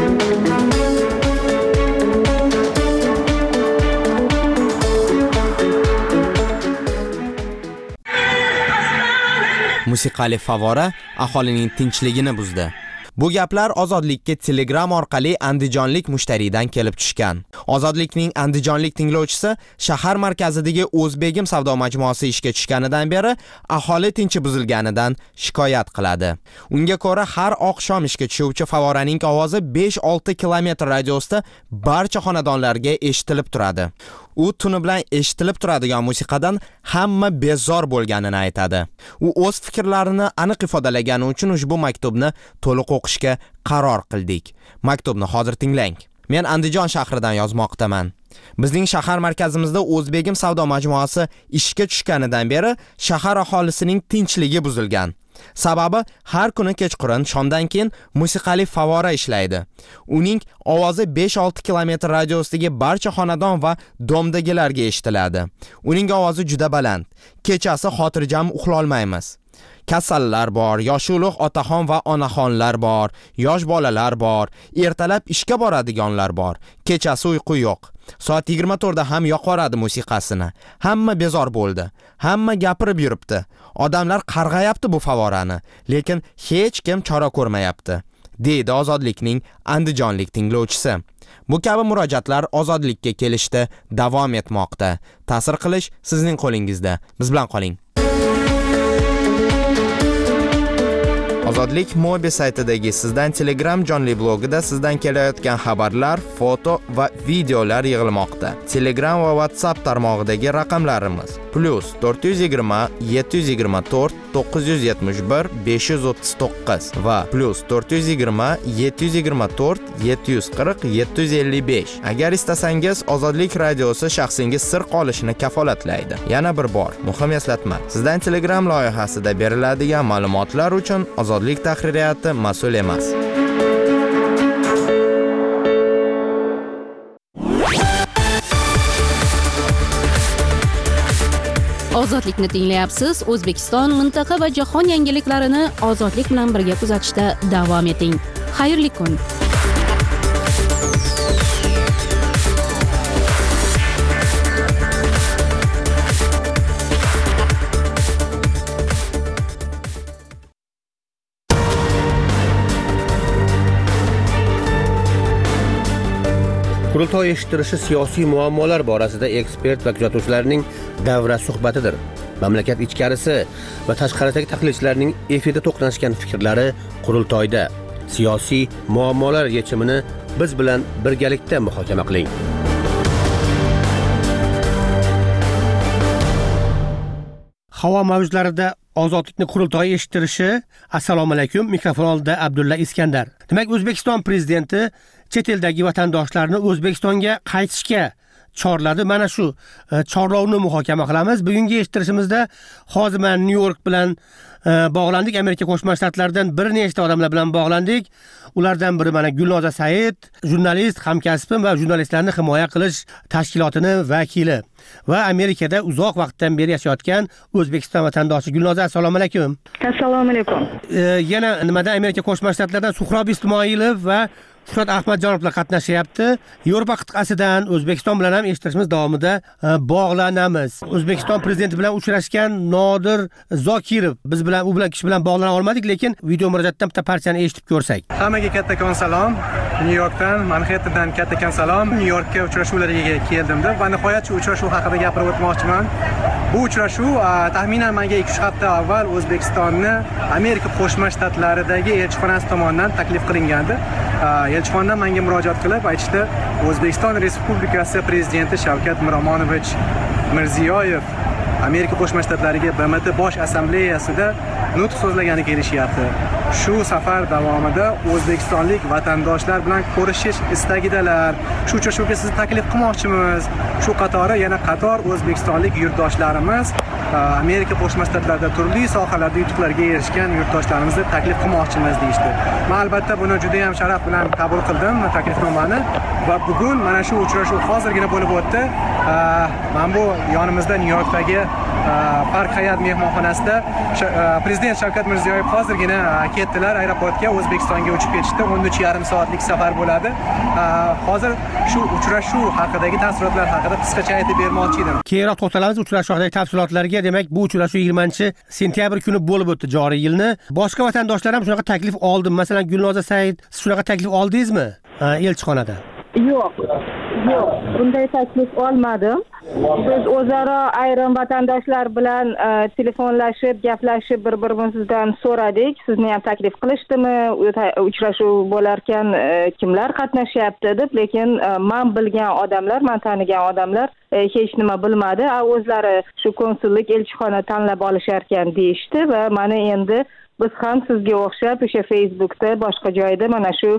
Musiqali favora aholining tinchligini buzdi. Bu gaplar Ozodlikka Telegram orqali andijonlik mushtariydan kelib tushgan. Ozodlikning andijonlik tinglovchisi shahar markazidagi O'zbegim savdo majmuasi ishga tushganidan beri aholi tinchi buzilganidan shikoyat qiladi. Unga ko'ra, har oqshom ishga tushuvchi favoraning ovozi 5-6 kilometr radiusda barcha xonadonlarga eshitilib turadi. U tuni bilan eshitilib turadigan musiqadan hamma bezor bo'lganini aytadi. U o'z fikrlarini aniq ifodalagani uchun ushbu maktubni to'liq o'qishga qaror qildik. Maktubni hozir tinglang. Men Andijon shahridan yozmoqdaman. Bizning shahar markazimizda O'zbegim savdo majmuasi ishga tushganidan beri shahar aholisining tinchligi buzilgan. Sababi, har kuni kechqurun shomdan keyin musiqali favora ishlaydi. Uning ovozi 5-6 kilometr radiusdagi barcha xonadon va domdagilarga eshitiladi. Uning ovozi juda baland. Kechasi xotirjam uxla olmaymiz. Kasallar bor, yoshi ulug' otaxon va onaxonlar bor, yosh bolalar bor, ertalab ishga boradiganlar bor. Kechasi uyqu yo'q. Soat 24 da ham yoqoradi musiqasini. Hamma bezor bo'ldi. Hamma gapirib yuribdi. Odamlar qarg'ayapti bu favorani, lekin hech kim chora ko'rmayapti, deydi Ozodlikning andijonlik tinglovchisi. Bu kabi murojaatlar Ozodlikka kelishda davom etmoqda. Ta'sir qilish sizning qo'lingizda. Biz bilan qoling. Ozodlik Mobi saytidagi Sizdan Telegram jonli blogida sizdan kelayotgan xabarlar, foto va videolar yig'ilmoqda. Telegram va WhatsApp tarmog'idagi raqamlarimiz +420 724 971 539 va +420 724 740 755. Agar istasangiz, Ozodlik radiosi shaxsingiz sir qolishini kafolatlaydi. Yana bir bor, muhim eslatma. Sizdan Telegram loyihasida beriladigan ma'lumotlar uchun Ozodlik tahririyati mas'ul emas. Ozodlikni tinglayapsiz. O'zbekiston, mintaqa va jahon yangiliklarini ozodlik bilan birga kuzatishda davom eting. Xayrli kun. Qurultoy eshittirishi siyosiy muammolar borasida ekspert va kuzatuvchilarning davra suhbatidir. Mamlakat ichkarisi va tashqaridagi tahlilchilarning efirda to'qnashgan fikrlari qurultoyda. Siyosiy muammolar yechimini biz bilan birgalikda muhokama qiling. Havo mavjlarida ozodlikni qurultoyi eshittirishi. Assalomu alaykum. Mikrofon oldida Abdulla Iskandar. Demak, O'zbekiston prezidenti chet eldagi vatandoshlarni O'zbekistonga qaytishga chorladi. Mana shu chorlovni muhokama qilamiz. Bugungi eshittirishimizda hozir men Nyu-York bilan bog'landik. Amerika Qo'shma Shtatlaridan bir nechta odamlar bilan bog'landik. Ulardan biri mana Gulnoza Said, jurnalist, hamkasbim va jurnalistlarni himoya qilish tashkilotini vakili va Amerikada uzoq vaqtdan beri yashayotgan O'zbekiston vatandoshi Gulnoza, assalomu alaykum. Assalomu alaykum. Yana nimada Amerika Qo'shma Shtatlaridan Suhrob Ismoilov va Shuhrat Ahmadjonovlar qatnashyapti. Yevropa qit'asidan O'zbekiston bilan ham eshittirishimiz davomida bog'lanamiz. O'zbekiston prezidenti bilan uchrashgan Nodir Zokirov biz bilan kishi bilan bog'lana olmadik, lekin video murojaatdan bitta parchani eshitib ko'rsak. Hammaga kattakon salom. Nyu-Yorkdan, Manhattandan kattakon salom. Nyu-Yorkka uchrashuvlarga keldim-da va nihoyat shu uchrashuv haqida gapirib o'tmoqchiman. Bu uchrashuv taxminan menga 2-3 hafta avval O'zbekistonni Amerika Qo'shma Shtatlaridagi elchixonasi tomonidan taklif qilingandi. Elchixonadan menga murojaat qilib aytishdi, O'zbekiston Respublikasi prezidenti Shavkat Miromonovich Mirziyoyev Amerika Qo'shma Shtatlariga BMT bosh assambleyasida nutq so'zlagani kelishyapti. Shu safar davomida o'zbekistonlik vatandoshlar bilan ko'rishish istagidalar. Shu uchrashuvga sizni taklif qilmoqchimiz. Shu qatori yana qator o'zbekistonlik yurtdoshlarimiz Amerika Qo'shma Shtatlarida turli sohalarda yutuqlarga erishgan yurtdoshlarimizni taklif qilmoqchimiz deyishdi. Men albatta buni juda ham sharaf bilan qabul qildim taklifnomani va bugun mana shu uchrashuv hozirgina bo'lib o'tdi. Men bu yonimizda Nyu-Yorkdagi Park Hayat mehmonxonasida prezident Shavkat Mirziyoyev hozirgina ketdilar aeroportga, O'zbekistonga uchib ketishdi. 13,5 soatlik safar bo'ladi. Hozir shu uchrashuv haqidagi taassurotlar haqida qisqacha aytib bermoqchi edim. Keyinroq to'xtalamiz uchrashuv haqidagi tafsilotlarga. Demak, bu uchrashuv 20-sentyabr kuni bo'lib o'tdi joriy yilni. Boshqa vatandoshlar ham shunaqa taklif oldi. Masalan, Gulnoza Said, siz shunaqa taklif oldingizmi elchixonadan? Yo'q. Bunday taklif olmadim. Biz o'zaro ayrim vatandoshlar bilan telefonlashib, gaplashib bir-birimizdan so'radik. Sizni ham taklif qilishdimi? Uchrashuv bo'larkan kimlar qatnashyapti deb, lekin men bilgan odamlar, men tanigan odamlar hech nima bilmadi. O'zlari shu konsullik elchixona tanlab olishar ekan deyishdi va mana endi biz ham sizga o'xshab o'sha Facebookda, boshqa joyda mana shu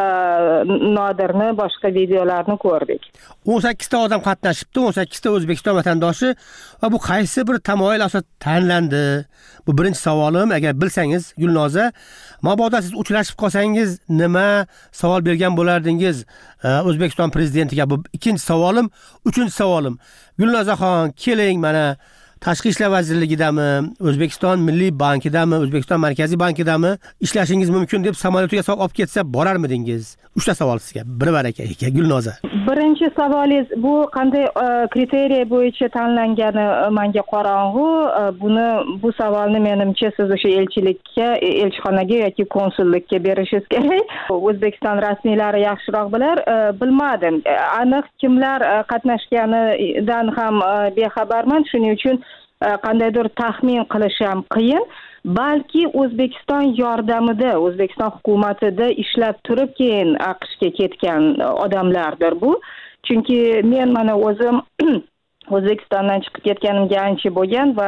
Nodirni boshqa videolarni ko'rdik. 18 ta odam qatnashibdi, 18 ta O'zbekiston vatandoshi va bu qaysi bir tamoyil asosida tanlandi? Bu birinchi savolim. Agar bilsangiz, Gulnoza, mabodo siz uchrashib qolsangiz nima savol bergan bo'lardingiz O'zbekiston prezidentiga? Bu ikkinchi savolim. Uchinchi savolim. Gulnozaxon, keling, mana Tashqi ishlar vazirligidami, O'zbekiston Milliy bankidami, O'zbekiston Markaziy bankidami ishlashingiz mumkin deb samolyotiga solib olib ketsa borarmidingiz? 3 ta savol sizga. Baraka aka Gulnoza. Birinchi savolingiz bu qanday kriteriya bo'yicha tanlangani menga qorong'u. Bu savolni menimcha siz o'sha elchilikka, elchixonaga yoki konsullikka berishingiz kerak. O'zbekiston rasmiylari yaxshiroq bilar. Bilmadim. Aniq kimlar qatnashganidan ham bexabarman. Shuning uchun qandaydir taxmin qilish ham qiyin. Balki O'zbekiston yordamida, O'zbekiston hukumatida ishlab turib keyin AQShga ketgan odamlardir bu. Chunki men mana o'zim O'zbekistondan chiqib ketganimga ancha bo'lgan va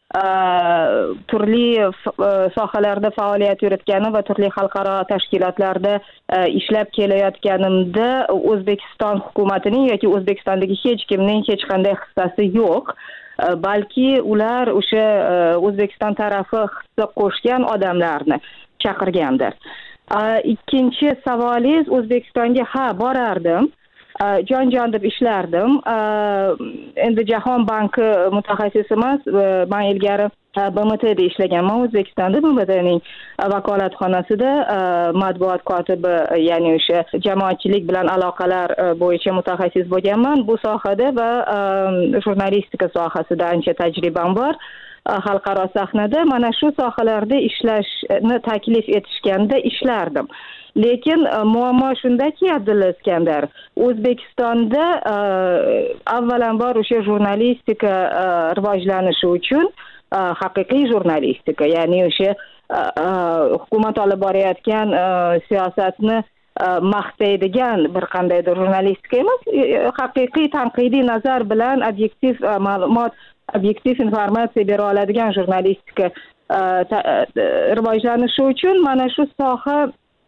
turli sohalarda faoliyat yuritganim va turli xalqaro tashkilotlarda ishlab kelayotganimda O'zbekiston hukumatining yoki O'zbekistondagi hech kimning hech qanday hissasi yo'q. Balki ular o'sha O'zbekiston tarafi hissa qo'shgan odamlarni chaqirgandir. Ikkinchi savolingiz, O'zbekistonga borardim. Jon deb ishlardim. Endi Jahon banki mutaxassisi emas, men ilgari BMTda ishlaganman O'zbekistonda, BMTning vakolatxonasida matbuot kotibi, ya'ni o'sha jamoatchilik bilan aloqalar bo'yicha mutaxassis bo'lganman. Bu sohada va jurnalistika sohasida ancha tajribam bor. Xalqaro sahnada mana shu sohalarda ishlashni taklif etishganda ishlardim. Lekin muammo shundaki, Abdulla Iskandar, O'zbekistonda avvalambor o'sha jurnalistika rivojlanishi uchun haqiqiy jurnalistika, ya'ni o'sha hukumat olib borayotgan siyosatni maqtaydigan bir qandaydir jurnalistika emas, haqiqiy tanqidiy nazar bilan obyektiv ma'lumot, obyektiv informatsiya bera oladigan jurnalistika rivojlanishi uchun mana shu soha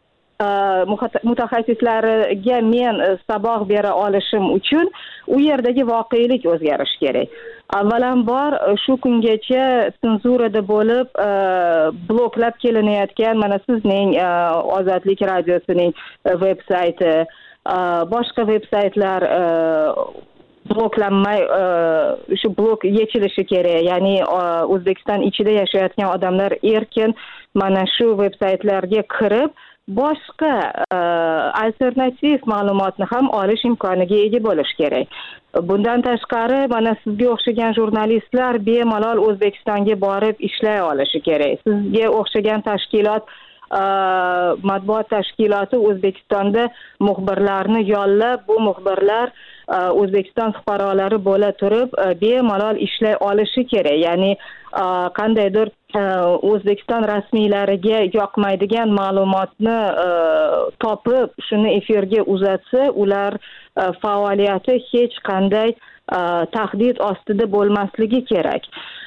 mutaxassislariga men saboq bera olishim uchun u yerdagi voqelik o'zgarishi kerak. Avvalambor shu kungacha senzurada bo'lib bloklab kelinayotgan mana sizning Ozodlik radiosining veb-sayti, boshqa veb-saytlar bloklanmay shu blok yechilishi kerak. Ya'ni O'zbekiston ichida yashayotgan odamlar erkin mana shu veb-saytlarga kirib boshqa alternativ ma'lumotni ham olish imkoniga ega bo'lish kerak. Bundan tashqari mana sizga o'xshagan jurnalistlar bemalol O'zbekistonga borib ishlay olishi kerak. Sizga o'xshagan tashkilot, matbuot tashkiloti O'zbekistonda muxbirlarni yollab, bu muxbirlar O'zbekiston fuqarolari bo'la turib bemalol ishlay olishi kerak. Ya'ni qandaydir O'zbekiston rasmiylariga yoqmaydigan ma'lumotni topib, shuni efirga uzatsa, ular faoliyati hech qanday tahdid ostida bo'lmasligi kerak.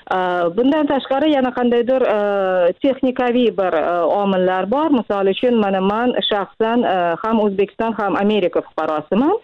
Bundan tashqari yana qandaydir texnikaviy bir omillar bor. Misol uchun, mana men shaxsan ham O'zbekiston ham Amerika fuqarosiman.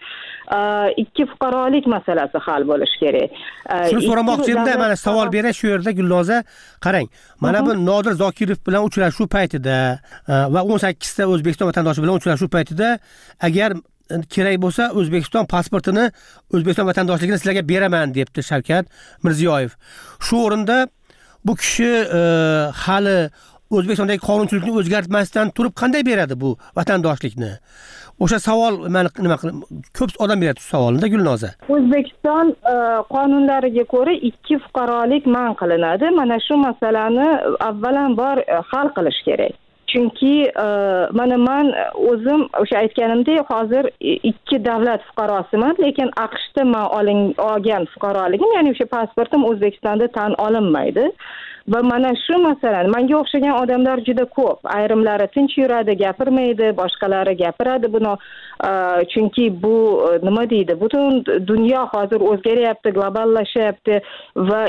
Ikki fuqarolik masalasi hal bo'lishi kerak. Shuni so'ramoqchi edim, mana savol beray shu yerda Gulnoza. Qarang, mana bu Nodir Zokirov bilan uchrashuv paytida va 18 ta O'zbekiston vatandoshi bilan uchrashuv paytida agar kerak bo'lsa O'zbekiston pasportini, O'zbekiston vatandoshligini sizlarga beraman debdi Shavkat Mirziyoyev. Shu o'rinda bu kishi hali O'zbekistondagi qonunchilikni o'zgartmasdan turib qanday beradi bu vatandoshlikni? O'sha savol nima ko'p odam beradi shu savolni Gulnoza. O'zbekiston qonunlariga ko'ra ikki fuqarolik man qilinadi. Mana shu masalani avvalambor hal qilish kerak. Chunki mana men o'zim o'sha aytganimdek hozir ikki davlat fuqarosiman, lekin AQShda men olgan fuqaroligim, ya'ni o'sha pasportim O'zbekistonda tan olinmaydi. Va mana shu masalan, menga o'xshagan odamlar juda ko'p. Ayrimlari tinch yuradi, gapirmaydi, boshqalari gapiradi buni. Chunki bu nima deydi? Butun dunyo hozir o'zgaryapti, globallashyapti va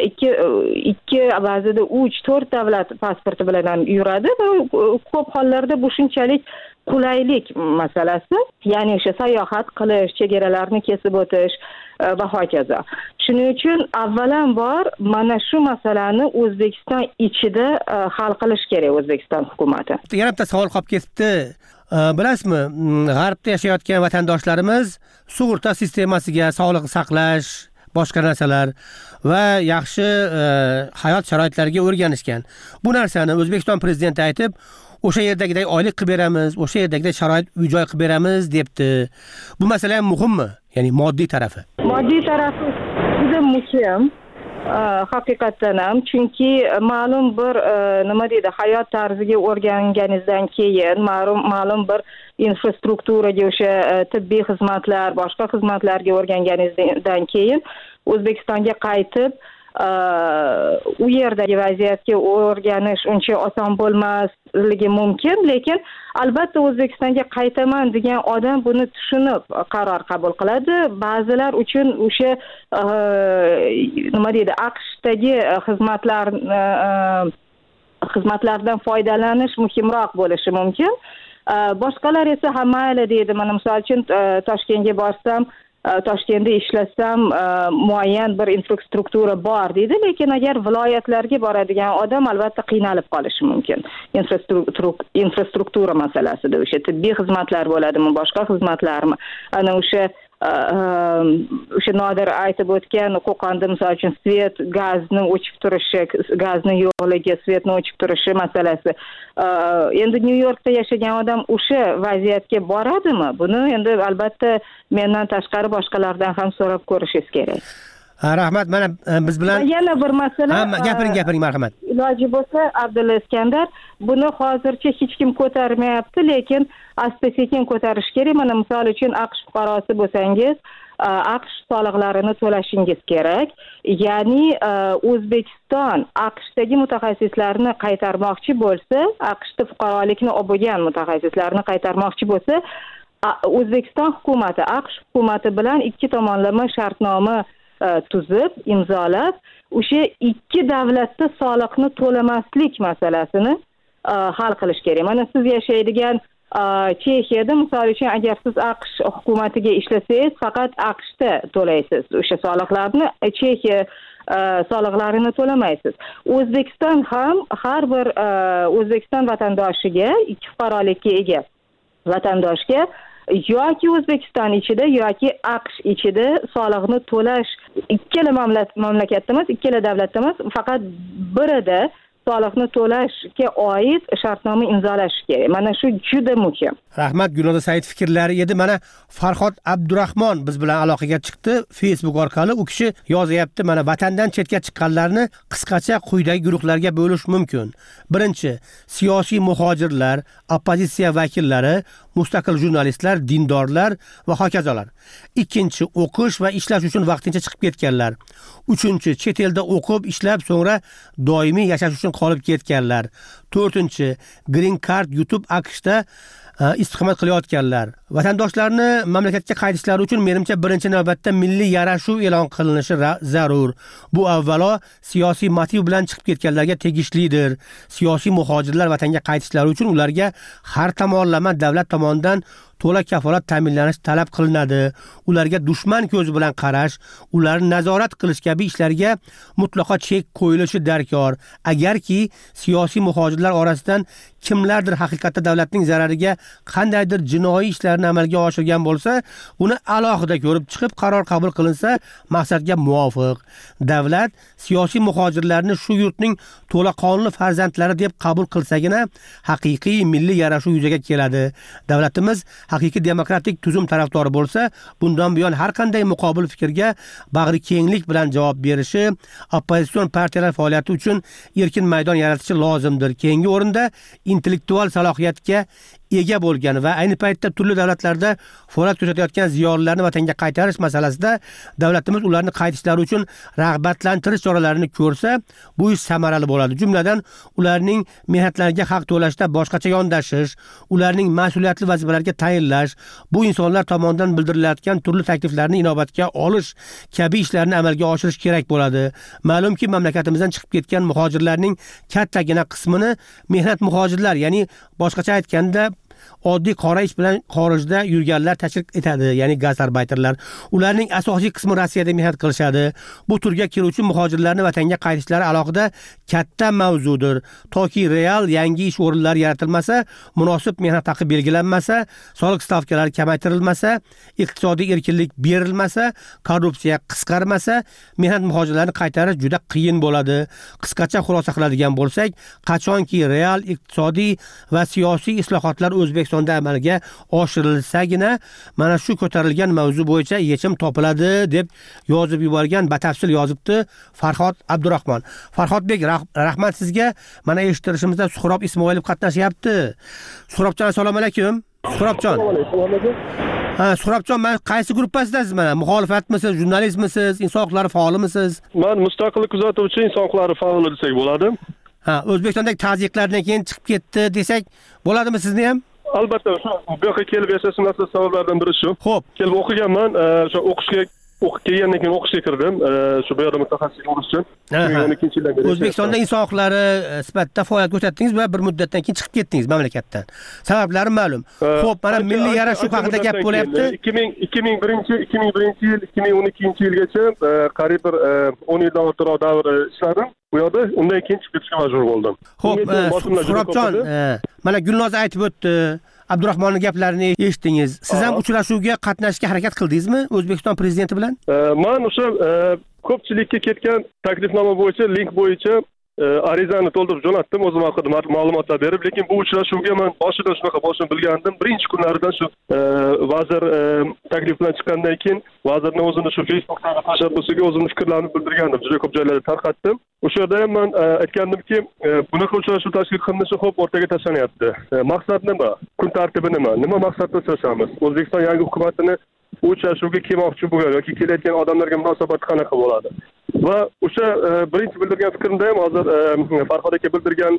ikki ba'zida 3-4 davlat pasporti bilan ham yuradi va ko'p hollarda bu shunchalik qulaylik masalasi, ya'ni o'sha sayohat qilish, chegaralarni kesib o'tish va hokazo. Shuning uchun avvalambor mana shu masalani O'zbekiston ichida hal qilish kerak O'zbekiston hukumati. Yana bitta savol qolib ketdi. Bilasizmi, g'arbda yashayotgan vatandoshlarimiz sug'urta sistemasiga, sog'liqni saqlash, boshqa narsalar va yaxshi hayot sharoitlariga o'rganishgan. Bu narsani O'zbekiston prezidenti aytib, o'sha yerdagidek oylik qilib beramiz, o'sha yerdagidek sharoit uy-joy qilib beramiz debdi. Bu masala ham muhimmi? Ya'ni moddiy tarafi. Moddiy tarafi juda muhim. Haqiqatan ham, chunki ma'lum bir nima deydi, hayot tarziga o'rganganingizdan keyin ma'lum bir infrastrukturaga, o'sha tibbiy xizmatlar, boshqa xizmatlarga o'rganganingizdan keyin O'zbekistonga qaytib u yerdagi vaziyatga o'rganish uncha oson bo'lmasligi mumkin, lekin albatta O'zbekistonga qaytaman degan odam buni tushunib qaror qabul qiladi. Ba'zilar uchun o'sha nima deydi, AQShdagi xizmatlardan foydalanish muhimroq bo'lishi mumkin. Boshqalar esa ha mayli deydi, mana misol uchun Toshkentga borsam, Toshkentda ishlasam muayyan bir infrastruktura bor deydi, lekin agar viloyatlarga boradigan odam albatta qiynalib qolishi mumkin. Infrastruktura masalasida o'sha tibbiy xizmatlar bo'ladimi, boshqa xizmatlarmi? Ana o'sha Nodir aytib o'tgan Qo'qonda misol uchun svet, gazni o'chib turishi, gazni yo'qligi, svetni o'chib turishi masalasi. Endi Nyu-Yorkda yashagan odam o'sha vaziyatga boradimi? Buni endi albatta mendan tashqari boshqalardan ham so'rab ko'rishingiz kerak. Rahmat, mana biz bilan yana bir masala. Gapiring, marhamat. Iloji bo'lsa, Abdulla Iskandar, buni hozircha hech kim ko'tarmayapti, lekin asta-sekin ko'tarish kerak. Mana misol uchun AQSh fuqarosi bo'lsangiz, AQSh soliqlarini to'lashingiz kerak. Ya'ni O'zbekiston AQShdagi mutaxassislarni qaytarmoqchi bo'lsa, AQShda fuqarolikni olib bo'lgan mutaxassislarni qaytarmoqchi bo'lsa, O'zbekiston hukumati AQSh hukumati bilan ikki tomonlama shartnoma tuzib, imzolab, o'sha ikki davlatda soliqni to'lamaslik masalasini hal qilish kerak. Mana siz yashaydigan Chexiyada misol uchun agar siz AQSh hukumatiga ishlasangiz, faqat AQShda to'laysiz o'sha soliqlarni, Chexiya soliqlarini to'lamaysiz. O'zbekiston ham har bir O'zbekiston vatandoshiga, ikki fuqarolikka ega vatandoshga yoki O'zbekiston ichida yoki AQSh ichida soliqni to'lash ikkala mamlakatda emas, ikkala davlatda emas, faqat birida soliqni to'lashga oid shartnoma imzolash kerak. Mana shu juda muhim. Rahmat, Gulnoza Said fikrlari edi. Mana Farhod Abdurahmon biz bilan aloqaga chiqdi Facebook orqali. U kishi yozyapti, mana vatandan chetga chiqqanlarni qisqacha quyidagi guruhlarga bo'lish mumkin. Birinchi, siyosiy muhojirlar, oppozitsiya vakillari, mustaqil jurnalistlar, dindorlar va hokazolar. Ikkinchi, o'qish va ishlash uchun vaqtincha chiqib ketganlar. Uchinchi, chet elda o'qib, ishlab, so'ngra doimiy yashash uchun qolib ketganlar. To'rtinchi, green card yutib AQShda istiqomat qilayotganlar. Vatandoshlarni mamlakatga qaytishlari uchun menimcha birinchi navbatda milliy yarashuv e'lon qilinishi zarur. Bu avvalo siyosiy motiv bilan chiqib ketganlarga tegishlidir. Siyosiy muhojirlar vatanga qaytishlari uchun ularga har tomonlama davlat tomonidan to'la kafolat ta'minlanish talab qilinadi. Ularga dushman ko'zi bilan qarash, ularni nazorat qilish kabi ishlarga mutlaqo chek qo'yilishi darkor. Agarki siyosiy muhojirlar orasidan kimlardir haqiqatda davlatning zarariga qandaydir jinoiy ishlarni amalga oshirgan bo'lsa, uni alohida ko'rib chiqib qaror qabul qilinsa, maqsadga muvofiq. Davlat siyosiy muhojirlarni shu yurtning to'la qonunli farzandlari deb qabul qilsagina haqiqiy milliy yarashuv yuzaga keladi. Davlatimiz haqiqiy demokratik tuzum tarafdori bo'lsa, bundan buyon har qanday muqobil fikrga bag'ri kenglik bilan javob berishi, oppozitsion partiyalar faoliyati uchun erkin maydon yaratishi lozimdir. Keyingi o'rinda intellektual salohiyatga ega bo'lgan va ayni paytda turli davlatlarda faoliyat ko'rsatayotgan ziyolilarni vatanga qaytarish masalasida davlatimiz ularni qaytishlari uchun rag'batlantirish choralarini ko'rsa, bu ish samarali bo'ladi. Jumladan, ularning mehnatlariga haq to'lashda boshqacha yondashish, ularning mas'uliyatli vazifalarga tayinlash, bu insonlar tomonidan bildirilayotgan turli takliflarni inobatga olish kabi ishlarni amalga oshirish kerak bo'ladi. Ma'lumki, mamlakatimizdan chiqib ketgan muhojirlarning kattagina qismini mehnat muhojirlar, ya'ni boshqacha aytganda oddiy qora ish bilan xorijda yurganlar tashkil etadi, ya'ni gazarbayterlar. Ularning asosiy qismi Rossiyada mehnat qilishadi. Bu turga kiruvchi muhojirlarni vatanga qaytishlari alohida katta mavzudir. Toki real yangi ish o'rinlari yaratilmasa, munosib mehnat haqi belgilanmasa, soliq stavkalari kamaytirilmasa, iqtisodiy erkinlik berilmasa, korrupsiya qisqarmasa, mehnat muhojirlarini qaytarish juda qiyin bo'ladi. Qisqacha xulosa qiladigan bo'lsak, qachonki real iqtisodiy va siyosiy islohotlar O'zbekistonda amalga oshirilsagina mana shu ko'tarilgan mavzu bo'yicha yechim topiladi deb yozib yuborgan, batafsil yozibdi Farhod Abdurahmon. Farhodbek, rahmat sizga. Mana eshittirishimizda Suhrob Ismoilov qatnashyapti. Suhrobjon, assalomu alaykum. Suhrobjon. Ha, Surabjon, men qaysi gruppasidasiz mana? Muxolifatmisiz, jurnalistmisiz, inson huquqlari faolimisiz? Men mustaqillik kuzatuvchi inson huquqlari faoli desak bo'ladi. Ha, O'zbekistondagi tazyiqlardan keyin chiqib ketdi desak bo'ladimi sizni ham? Albatta, bu yoqqa kelib yashashim asl sabablardan biri shu. Xo'p, kelib o'qiganman, o'sha o'qishga kelgandan keyin o'qishga kirdim. Shu yerda mutaxassislik olish uchun. 2012-yildan beri. O'zbekistonda inson huquqlari sifatida faoliyat ko'rsatdingiz va bir muddatdan keyin chiqib ketdingiz mamlakatdan. Sabablari ma'lum. Xo'p, mana milliy yarashuv haqida gap bo'lyapti. 2001-yil, 2012-yilgacha qariyb bir 10 yildan ortiqroq davr ishladim. Bu yerda undan keyin chiqib ketishga majbur bo'ldim. Xo'p, Surabjon, mana Gulnoza aytib o'tdi. Abdurahmonning gaplarini eshitdingiz. Siz ham uchrashuvga qatnashishga harakat qildingizmi O'zbekiston prezidenti bilan? Men o'sha ko'pchilikka ketgan taklifnoma bo'yicha, link bo'yicha arizani to'ldirib jo'natdim, o'zim haqida ma'lumotlar berib, lekin bu uchrashuvga men boshidan shunaqa bo'lishini bilgandim. Birinchi kunlaridan shu vazir taklif bilan chiqqandan keyin vazirning o'zini shu Facebook'dagi tashabbusiga o'zimni fikrlarimni bildirgandim. Juda ko'p joylarda tarqatdim. O'sha yerda ham men aytgandimki, bunaqa uchrashuv tashkil qilinishi xo'p o'rtaga tashlanyapti. Maqsad nima? Kun tartibi nima? Nima maqsadda uchrashamiz? O'zbekiston yangi hukumatini uchrashuvga kelmoqchi bo'lgan yoki kelayotgan odamlarga munosabat qanaqa bo'ladi? Va o'sha birinchi bildirgan fikrimda ham hozir Farhod aka bildirgan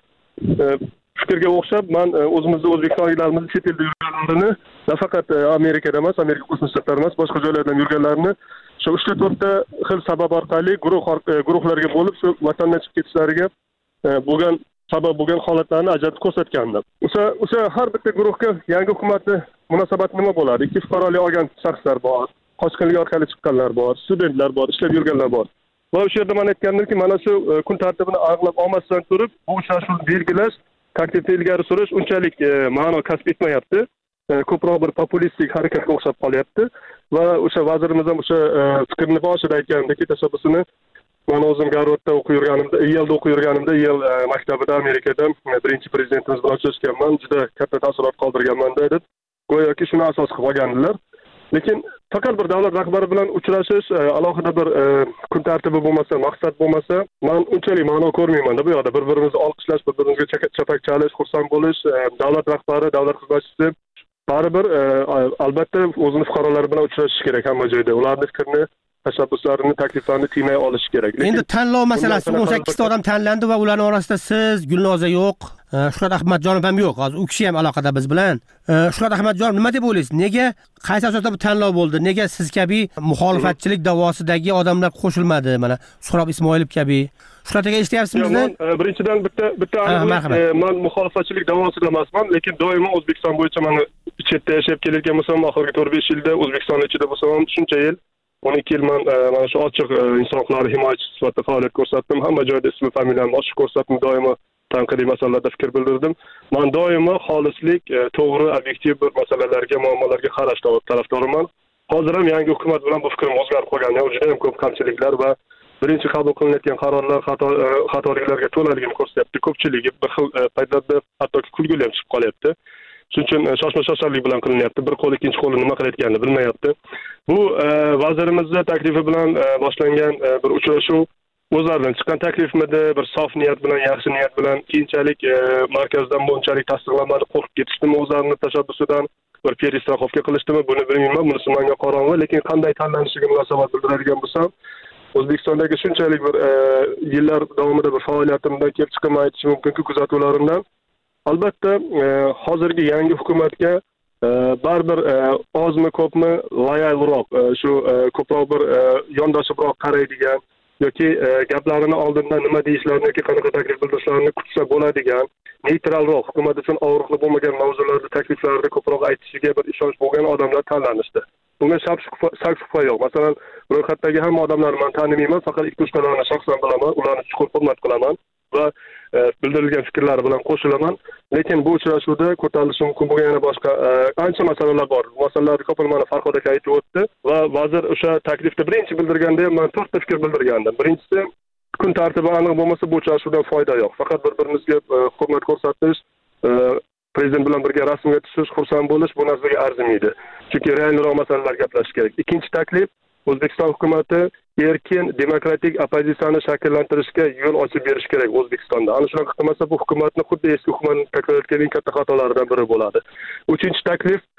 fikrga o'xshab men o'zimizni o'zbekistonliklarimizni chet elda yurganlarini nafaqat Amerikada emas, Amerika Qo'shma Shtatlarida emas, boshqa joylardan yurganlarini shu 3-4 xil sabab orqali guruhlarga bo'lib shu vatandan chiqib ketishlariga bo'lgan sabab bo'lgan holatlarni ajratib ko'rsatgandim. O'sha har bitta guruhga yangi hukumatni munosabati nima bo'ladi? Ikki fuqarolik olgan shaxslar bor, qochqinlik orqali chiqqanlar bor, studentlar bor, ishlab yurganlar bor. Va o'sha yerda men aytgandimki, mana shu kun tartibini aniqlab olmasdan turib, bu uchrashuvni belgilash, taklifni ilgari surish unchalik ma'no kasb etmayapti. Ko'proq bir populistik harakatga o'xshab qolyapti. Va o'sha vazirimiz ham o'sha fikrni boshida aytgandiki, tashabbusini men o'zim Garvardda o'qib yurganimda, Yale'da o'qib yurganimda, Yale maktabida Amerikada birinchi prezidentimiz bilan uchrashganman, juda katta taassurot qoldirganman deb go'yoki shuni asos qilib olgandilar. Lekin faqat bir davlat rahbari bilan uchrashish, alohida bir kun tartibi bo'lmasa, maqsad bo'lmasa, men unchalik ma'no ko'rmayman. Bu yoqda bir-birimizni olqishlash, bir-birimizga chapak chalish, xursand bo'lish, davlat rahbari, davlat xizmatchisi baribir albatta o'zini fuqarolari bilan uchrashish kerak hamma joyda. Ularning fikrini, tashabbuslarini, takliflarini tinmay olish kerak. Endi tanlov masalasi 18 ta odam tanlandi va ularning orasida siz, Gulnoza yo'q, Shuhrat Ahmadjonov ham yo'q. Hozir u kishi ham aloqada biz bilan. Shuhrat Ahmadjonov nima deb o'ylaysiz? Nega qaysi asosda bu tanlov bo'ldi? Nega siz kabi muxolifatchilik davosidagi odamlar qo'shilmadi? Mana Suhrob Ismoilov kabi. Shuhrat aka eshityapsizmi? Birinchidan bitta men muxolifatchilik davosida emasman, lekin doimo O'zbekiston bo'yicha men chetda yashab kelayotgan bo'lsam, oxirgi 4-5 yilda O'zbekiston ichida bo'lsam, shuncha yil 12 yil men mana shu ochiq inson huquqlari himoyachisi sifatida faoliyat ko'rsatdim. Hamma joyda ism familiyamni ochiq ko'rsatdim, doimo tanqidiy masalalarda fikr bildirdim. Men doimo xolislik, to'g'ri, obyektiv bir masalalarga, muammolarga qarash tarafdoriman. Hozir ham yangi hukumat bilan bu fikrim o'zgarib qolgan. Juda ham ko'p kamchiliklar va birinchi qabul qilinayotgan qarorlar xatoliklarga to'laligini ko'rsatyapti. Ko'pchiligi bir xil paytlarda hattoki kulgili ham chiqib qolyapti. Shuning uchun shoshma-shosharlik bilan qilinyapti. Bir qo'l ikkinchi qo'li nima qilayotganini bilmayapti. Bu vazirimizning taklifi bilan boshlangan bir uchrashuv o'zlaridan chiqqan taklifmidi, bir sof niyat bilan, yaxshi niyat bilan, keyinchalik markazdan bunchalik tasdiqlanmadi, qo'rqib ketishdimi o'zlarining tashabbusidan, bir peristraxovka qilishdimi, buni bilmayman, bunisi menga qorong'i, lekin qanday tanlanishiga munosabat bildiradigan bo'lsam, O'zbekistondagi shunchalik bir yillar davomida bir faoliyatimdan kelib chiqib aytishim mumkinki, kuzatuvlarimdan albatta hozirgi yangi hukumatga baribir ozmi ko'pmi loyalroq, shu ko'proq bir yondashibroq qaraydigan yoki gaplarini oldindan nima deyishlarini yoki qanaqa taklif bildirishlarini kutsa bo'ladigan, neytralroq, hukumat uchun og'riqli bo'lmagan mavzularda, takliflarda ko'proq aytishiga bir ishonch bo'lgan odamlar tanlanishdi. Bunga shak shubha yo'q. Masalan, ro'yxatdagi hamma odamlarni men tanimayman, faqat 2-3 talarni shaxsan bilaman, ularni chuqur hurmat qilaman va bildirilgan fikrlari bilan qo'shilaman. Lekin bu uchrashuvda ko'tarilishi mumkin bo'lgan yana boshqa ancha masalalar bor. Bu masalalarni ko'pini mana Farhod aka aytib o'tdi va vazir o'sha taklifda birinchi bildirganda men 4 ta fikr bildirgandim. Birinchisi, kun tartibi aniq bo'lmasa bu uchrashuvdan foyda yo'q. Faqat bir-birimizga hurmat ko'rsatish, prezident bilan birga rasmga tushish, xursand bo'lish bu narsaga arzimaydi. Chunki realroq masalalar gaplashish kerak. Ikkinchi taklif, O'zbekiston hukumatı erkin, demokratik opozitsiyani shakllantirishga yo'l ochib berish kerak O'zbekistonda. Ana shunaqa qilmasa bu hukumatni xuddi eski hukumatni takrorlayotgan eng katta xatolaridan biri bo'ladi. Uchinchi taklif,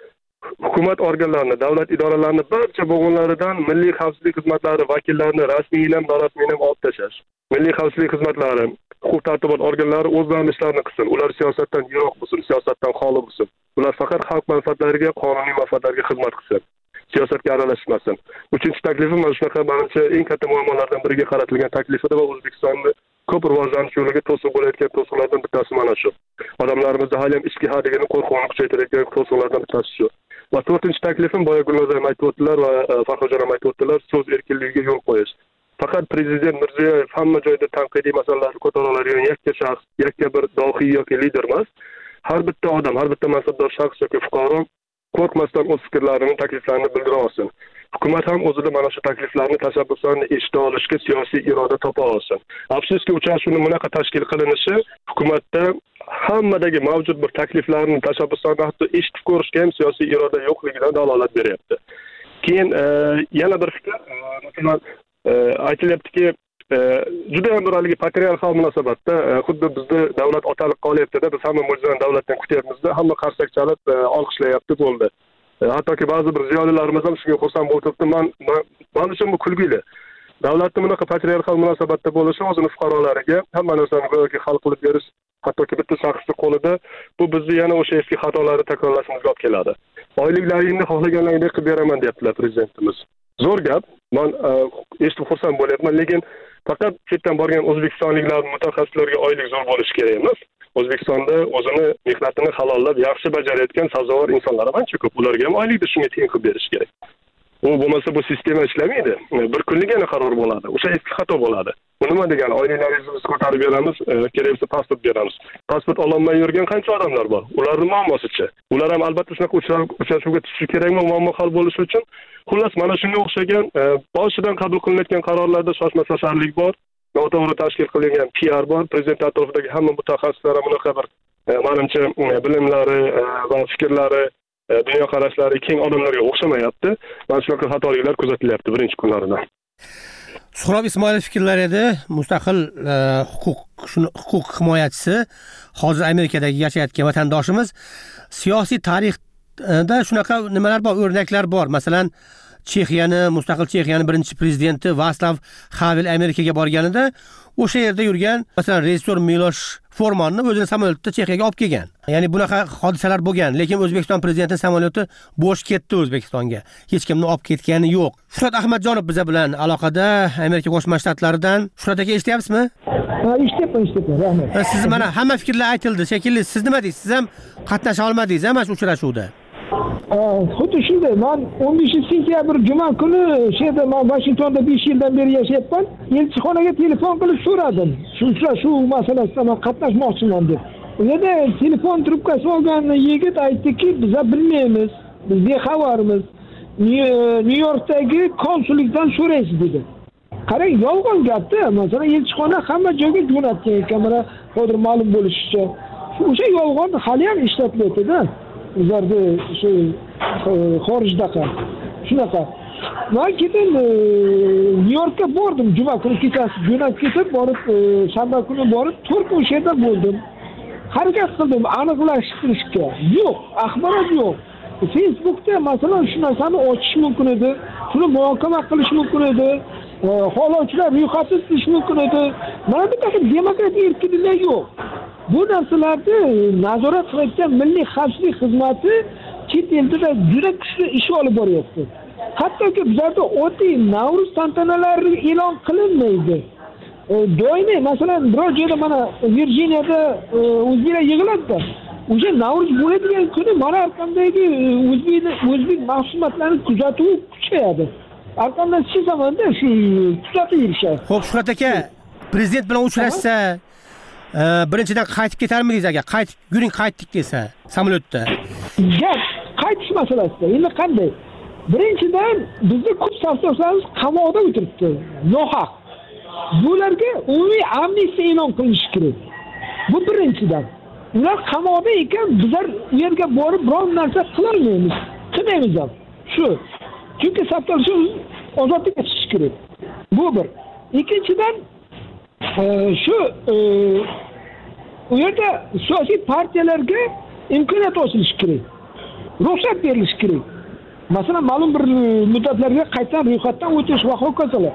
hukumat organlarini, davlat idoralarini barcha bo'g'inlaridan milliy xavfsizlik xizmatlari vakillarini rasmiy ham, norasmiy ham olib tashlash. Milliy xavfsizlik xizmatlari, huquq-tartibot organlari o'zlarining ishlarini qilsin. Ular siyosatdan yiroq bo'lsin, siyosatdan xoli bo'lsin. Ular faqat xalq manfaatlariga, qonuniy manfaatlarga xizmat qilsin. Siyosatga aralashmasin. 3-taklifim mana shunaqa menimcha eng katta muammolardan biriga qaratilgan taklif edi va O'zbekistonni ko'p rivojlanish yo'liga to'siq bo'layotgan to'siqlardan bittasi mana shu. Odamlarimizda hali ham ichki hadligini qo'rquvni kuchaytiradigan to'siqlardan bittasi shu. Va 4-taklifim boya Gulnazar aytib o'tdilar va Farxojon ham aytib o'tdilar, so'z erkinligiga yo'l qo'yish. Faqat prezident Mirziyoyev hamma joyda tanqidiy masalalarni ko'tara oladigan yakka shaxs, yakka bir dohiy yoki lider emas. Har bitta odam, har bitta mansabdor shaxs yoki fuqaro qo'rqmasdan o'z fikrlarini, takliflarini bildira olsin. Hukumat ham o'zida mana shu takliflarni, tashabbuslarni eshita olishga siyosiy iroda topa olsin. Afsuski uchrashuvning bunaqa tashkil qilinishi hukumatda hammadagi mavjud bir takliflarni, tashabbuslarni hatto eshitib ko'rishga ham siyosiy iroda yo'qligidan dalolat beryapti. Keyin yana bir fikr, masalan, aytilyaptiki, juda ham bir haligi patriarxal munosabatda xuddi bizda davlat otalik qolyapti-da, biz hamma mo'jizani davlatdan kutyapmiz-da, hamma qarsak chalib olqishlayapti bo'ldi. Hattoki ba'zi bir ziyolilarimiz ham shunga xursand bo'lib turibdi. Men uchun bu kulgili. Davlatning bunaqa patriarxal munosabatda bo'lishi o'zini fuqarolariga hamma narsani go'yoki hal qilib berish, hattoki bitta shaxsning qo'lida, bu bizni yana o'sha eski xatolarni takrorlashimizga olib keladi. Oyliklaringni xohlaganlaringdek qilib beraman deyaptilar prezidentimiz. Zo'r gap. Men eshitib xursand bo'lyapman, lekin faqat chetdan borgan o'zbekistonliklar, mutaxassislarga oylik zo'r bo'lishi kerak emas. O'zbekistonda o'zini mehnatini halollab yaxshi bajarayotgan sazovor insonlar ancha ko'p. Ularga ham oylikni shunga teng qilib berish kerak. U bo'lmasa bu sistema ishlamaydi. Bir kunligina qaror bo'ladi. O'sha eski xato bo'ladi. Bu nima degani? Oyliklaringizni biz ko'tarib beramiz, kerak bo'lsa pasport beramiz. Pasport ololmay yurgan qancha odamlar bor? Ularning muammosicha. Ular ham albatta shunaqa uchrashuvga tushishi kerakmi, muammo hal bo'lishi uchun? Xullas, mana shunga o'xshagan boshidan qabul qilinayotgan qarorlarda shoshma-shosharlik bor. Noto'g'ri tashkil qilingan PR bor. Prezident atrofidagi hamma mutaxassislar bunaqa bir menimcha bilimlari va fikrlari, dunyoqarashlari keng odamlarga o'xshamayapti. Mana shunaqa xatoliklar kuzatilyapti birinchi kunlaridan. Suhrob Ismoilov fikrlar edi, mustaqil huquq himoyachisi, hozir Amerikadagi yashayotgan vatandoshimiz. Siyosiy tarixda shunaqa nimalar bor, o'rnaklar bor. Masalan, mustaqil Chexiyani birinchi prezidenti Vaslav Havel Amerikaga borganida o'sha yerda yurgan, masalan, rejissor Milosh Formonni o'zini samolyotda Chexiyaga olib kelgan. Ya'ni bunaqa hodisalar bo'lgan, lekin O'zbekiston prezidenti samolyoti bo'sh ketdi O'zbekistonga. Hech kimni olib ketgani yo'q. Shuhrat Ahmadjonov biza bilan aloqada, Amerika Qo'shma Shtatlaridan. Shuhrat aka, eshityapsizmi? Ha, eshityapman, rahmat. Siz mana hamma fikrlar aytildi, shekilli. Siz nima deysiz? Siz ham qatnasha olmadingiz, mana shu uchrashuvda. Xuddi shunday. Men 15-sentyabr juma kuni she'rda men Washingtonda 5 yildan beri yashayapman. Elchixonaga telefon qilib so'radim. Shu uchrashuv masalasida men qatnashmoqchiman deb. U yerda telefon trubkasi olgan yigit aytdiki, biz bilmaymiz, biz bexabarmiz. Nyu-Yorkdagi konsullikdan so'raysiz dedi. Qarang, yolg'on gapda. Masalan, elchixona hamma joyga jo'natgan ekan, mana hozir ma'lum bo'lishicha. O'sha yolg'on hali ham ishlatilyapti-da. Ularda shu xorijdaqa shunaqa. Men keyin Nyu-Yorkka bordim, juma kuni kechasi jo'nab ketib, borib shanba kuni borib 4 kun yerda bo'ldim. Harakat qildim aniqlashtirishga. Yo'q, axborot yo'q. Facebookda masalan shu narsani ochish mumkin edi, shuni muhokama qilish mumkin edi, xohlovchilar ro'yxatga tuzish mumkin edi. Mana bunaqa demokratik erkinliklar yo'q. Bu narsalarni nazorat qilayotgan Milliy xavfsizlik xizmati chet elda juda kuchli ish olib boryapti. Hattoki bizlarda oddiy Navro'z tantanalari e'lon qilinmaydi. Doimiy masalan biror joyda mana Virjiniyada o'zbeklar yig'iladi. O'sha Navro'z bo'ladigan kuni mana Arqamdagi o'zbek mahsulotlarini kuzatuv kuchayadi. Arqamdan shu zamonda shu kuzatib yurishadi. Xo'p, Shuhrat aka, prezident bilan uchrashsa, birinchidan qaytib ketarmidingiz agar yuring qaytdik desa samolyotda? Gap qaytish masalasida. Endi qanday? Birinchidan bizni ko'p safdoshlarimiz qamoqda o'tiribdi, nohaq. Bularga umumiy amnistiya e'lon qilinishi kerak. Bu birinchidan. Ular qamoqda ekan, bizlar u yerga borib biror narsa qilolmaymiz. Qilmaymiz ham. Shu. Chunki safdoshlarimiz ozodlikka chiqishi kerak. Bu bir. Ikkinchidan shu u yerda siyosiy partiyalarga imkoniyat ochilishi kerak. ruxsat berilishi kerak. Masalan, ma'lum bir muddatlarga qaytadan ro'yxatdan o'tish va hokazolar.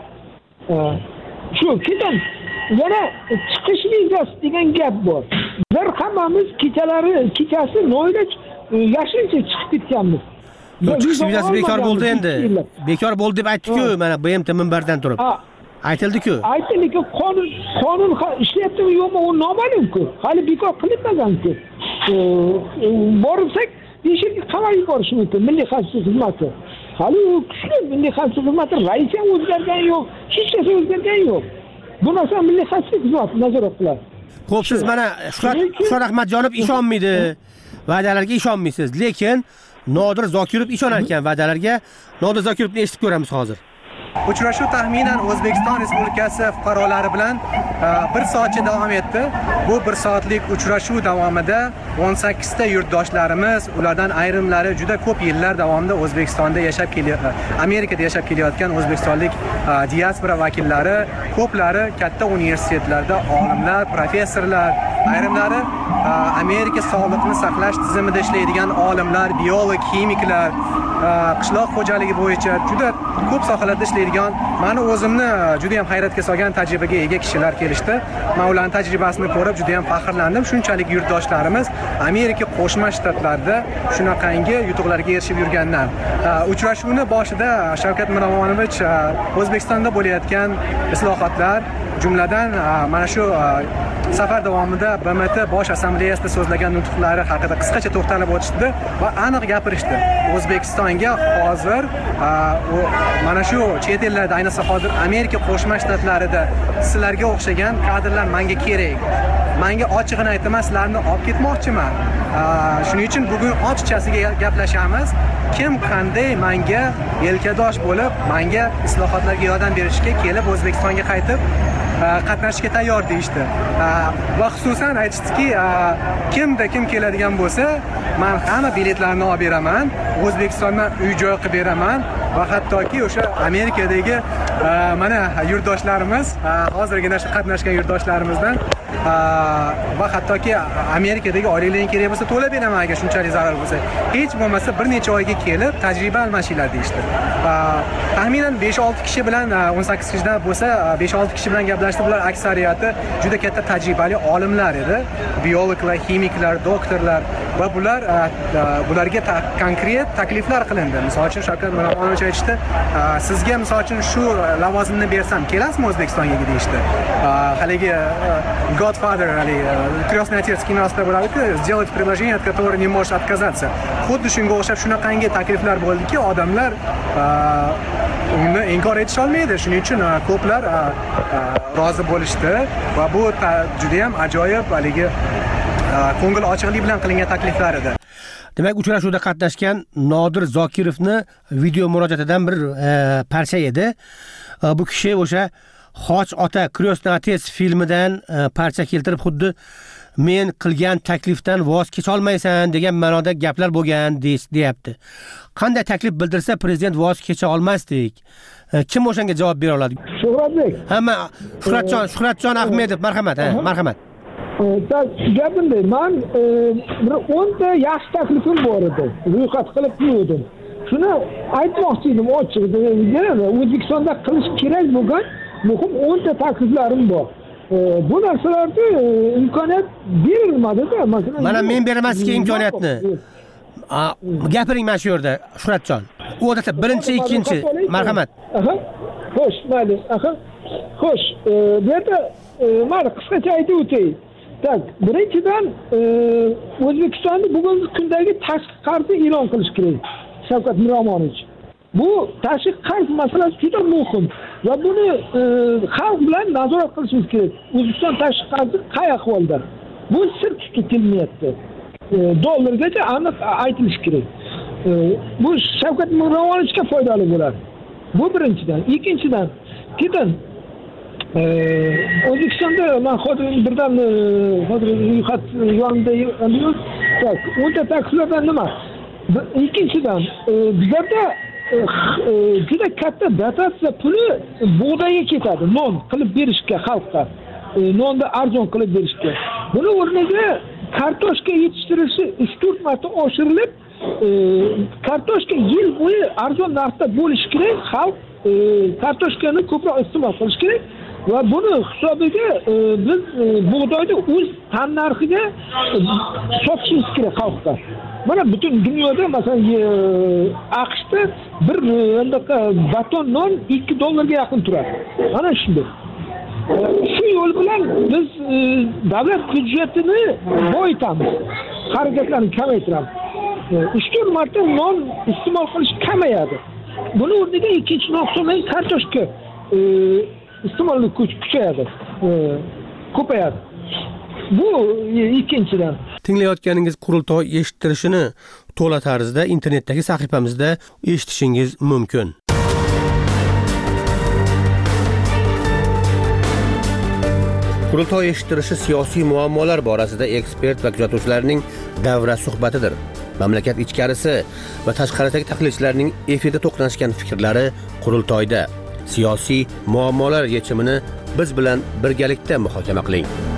Shu keyin yana chiqish vizasi degan gap bor. Bir hammamiz kechasi noiloj yashincha chiqib ketganmiz. Chiqish vizasi bekor bo'ldi endi. Bekor bo'ldi deb aytdi-ku, mana BMT minbardan turib. Aytildi-ku. Aytildi-ku, qonun ishlayaptimi yo'qmi, u noma'lum-ku. Hali bekor qilinmagan-ku. Borsak, 5 yilga qamalib yuborishi mumkin Milliy xavfsizlik xizmati. Hali u kuchli Milliy xavfsizlik xizmati raisi ham o'zgargani yo'q, hech narsa o'zgargani yo'q. Bu narsa Milliy xavfsizlik xizmati nazorat qiladi. Xo'p, siz mana Shuhrat Ahmadjonov ishonmaydi, va'dalarga ishonmaysiz, lekin Nodir Zokirov ishonar ekan va'dalarga. Nodir Zokirovni eshitib ko'ramiz hozir. Uchrashuv taxminan O'zbekiston Respublikasi fuqarolari bilan 1 soatcha davom etdi. Bu 1 soatlik uchrashuv davomida 18 ta yurtdoshlarimiz, ulardan ayrimlari juda ko'p yillar davomida O'zbekistonda Amerikada yashab kelayotgan o'zbekistonlik diaspora vakillari, ko'plari katta universitetlarda olimlar, professorlar, ayrimlari Amerika sog'liqni saqlash tizimida ishlaydigan olimlar, biolog, kimiklar, qishloq xo'jaligi bo'yicha juda ko'p sohalarda ishlaydigan, meni o'zimni juda ham hayratga solgan tajribaga ega kishilar kelishdi. Men ularning tajribasini ko'rib juda ham faxrlandim. Shunchalik yurtdoshlarimiz Amerika Qo'shma Shtatlarida shunaqangi yutuqlarga erishib yurgandan. Uchrashuvni boshida Shavkat Miromonovich O'zbekistonda bo'layotgan islohotlar, jumladan mana shu safar davomida BMT bosh assambleyasida so'zlagan nutqlari haqida qisqacha to'xtalib o'tishdi va aniq gapirishdi. O'zbekistonga hozir mana shu chet ellarda, ayniqsa hozir Amerika Qo'shma Shtatlarida sizlarga o'xshagan kadrlar menga kerak. Menga ochig'ini aytaman, sizlarni olib ketmoqchiman. Shuning uchun bugun ochiqchasiga gaplashamiz. Kim qanday menga yelkadosh bo'lib, menga islohotlarga yordam berishga kelib O'zbekistonga qaytib qatnashishga tayyor deyishdi. Va xususan aytishdiki, kimda kim keladigan bo'lsa, men hamma biletlarni olib beraman, O'zbekistondan uy-joy qilib beraman va hattoki o'sha Amerikadagi mana yurtdoshlarimiz, hozirgina qatnashgan yurtdoshlarimizdan va hattoki Amerikadagi oilalarning kerak bo'lsa to'lab beraman agar shunchalik zarar bo'lsa. Hech bo'lmasa bir necha oyga kelib tajriba almashinglar deyishdi. Taxminan 5-6 kishi bilan 18 kishidan bo'lsa 5-6 kishi bilan gaplashdi. Bular aksariyati juda katta tajribali olimlar edi. Biologlar, kimiklar, doktorlar va bularga konkret takliflar qilindi. Misol uchun Shavkat Miromonovich aytishdi, sizga misol uchun shu lavozimni bersam kelasizmi O'zbekistonga deyishdi. Haligi Godfather, Крестный отец kinosida bo'ladi-ku, сделать предложение, от которого не можешь отказаться. Xuddi shunga o'xshab shunaqangi takliflar bo'ldiki, odamlar uni inkor etish olmaydi. Shuning uchun ko'plar rozi bo'lishdi va bu juda ham ajoyib haligi ko'ngil ochiqlik bilan qilingan takliflar edi. Demak, uchrashuvda qatnashgan Nodir Zokirovni video murojaatidan bir parcha edi. Bu kishi o'sha Xoch ota Крестный отец filmidan parcha keltirib, xuddi men qilgan taklifdan voz kecha olmaysan degan ma'noda gaplar bo'lgan deyapti. Qanday taklif bildirsa prezident voz kecha olmasdik? Kim o'shanga javob bera oladi? Shuhratbek. Hamma Shuhratjon Ahmedov, marhamat, marhamat. Gapimda men bir 10 ta yaxshi taklifim bor edi. Ro'yxat qilib qo'ydim. Shuni aytmoqchi edim ochiq. O'zbekistonda qilish kerak bo'lgan muhim 10 ta takliflarim bor. Bu narsalarda imkoniyat berilmadi-da. Masalan, mana men beraman sizga imkoniyatni. Gapiring mana shu yerda, Shuhratjon. U odatda birinchi, ikkinchi, marhamat. Xo'sh, mayli. Xo'sh, bu yerda mana qisqacha aytib o'tay. Tak, birinchidan O'zbekistonning bugungi kundagi tashqi qarzni e'lon qilish kerak. Shavkat Miromonovich. Bu tashqi qarz masalasi juda muhim va buni xalq bilan nazorat qilishimiz kerak. O'zbekiston tashqi qarzi qay ahvolda? Bu sir tutib kelmayapti. Dollargacha aniq aytilishi kerak. Bu Shavkat Miromonovichga foydali bo'ladi. Bu birinchidan. Ikkinchidan, keyin O'zbekistonda men hozir birdan ro'yxat yonida yo'q. Tak, o'nta takliflardan nima? Ikkinchidan, bizlarda juda katta dotatsiya puli bug'doyga ketadi, non qilib berishga xalqqa. Nonni arzon qilib berishga. Buni o'rniga kartoshka yetishtirilishi 3-4 marta oshirilib, kartoshka yil bo'yi arzon narxda bo'lishi kerak. Xalq kartoshkani ko'proq iste'mol qilish kerak va buni hisobiga biz bug'doyni o'z tan narxiga sotishimiz kerak xalqqa. Mana butun dunyoda masalan AQShda bir baton non $2 yaqin turadi. Mana shunday. Shu yo'l bilan biz davlat byudjetini boyitamiz, xarajatlarni kamaytiramiz. 3-4 marta non iste'mol qilish kamayadi. Buni o'rniga ikkinchi narxdan kartoshka iste'molni kuchayadi, ko'payadi. Bu ikkinchidan. Tinglayotganingiz qurultoy eshittirishini to'la tarzda internetdagi sahifamizda eshitishingiz mumkin. Qurultoy eshittirishi siyosiy muammolar borasida ekspert va kuzatuvchilarning davra suhbatidir. Mamlakat ichkarisi va tashqaridagi tahlilchilarning efirda to'qnashgan fikrlari qurultoyda. Siyosiy muammolar yechimini biz bilan birgalikda muhokama qiling.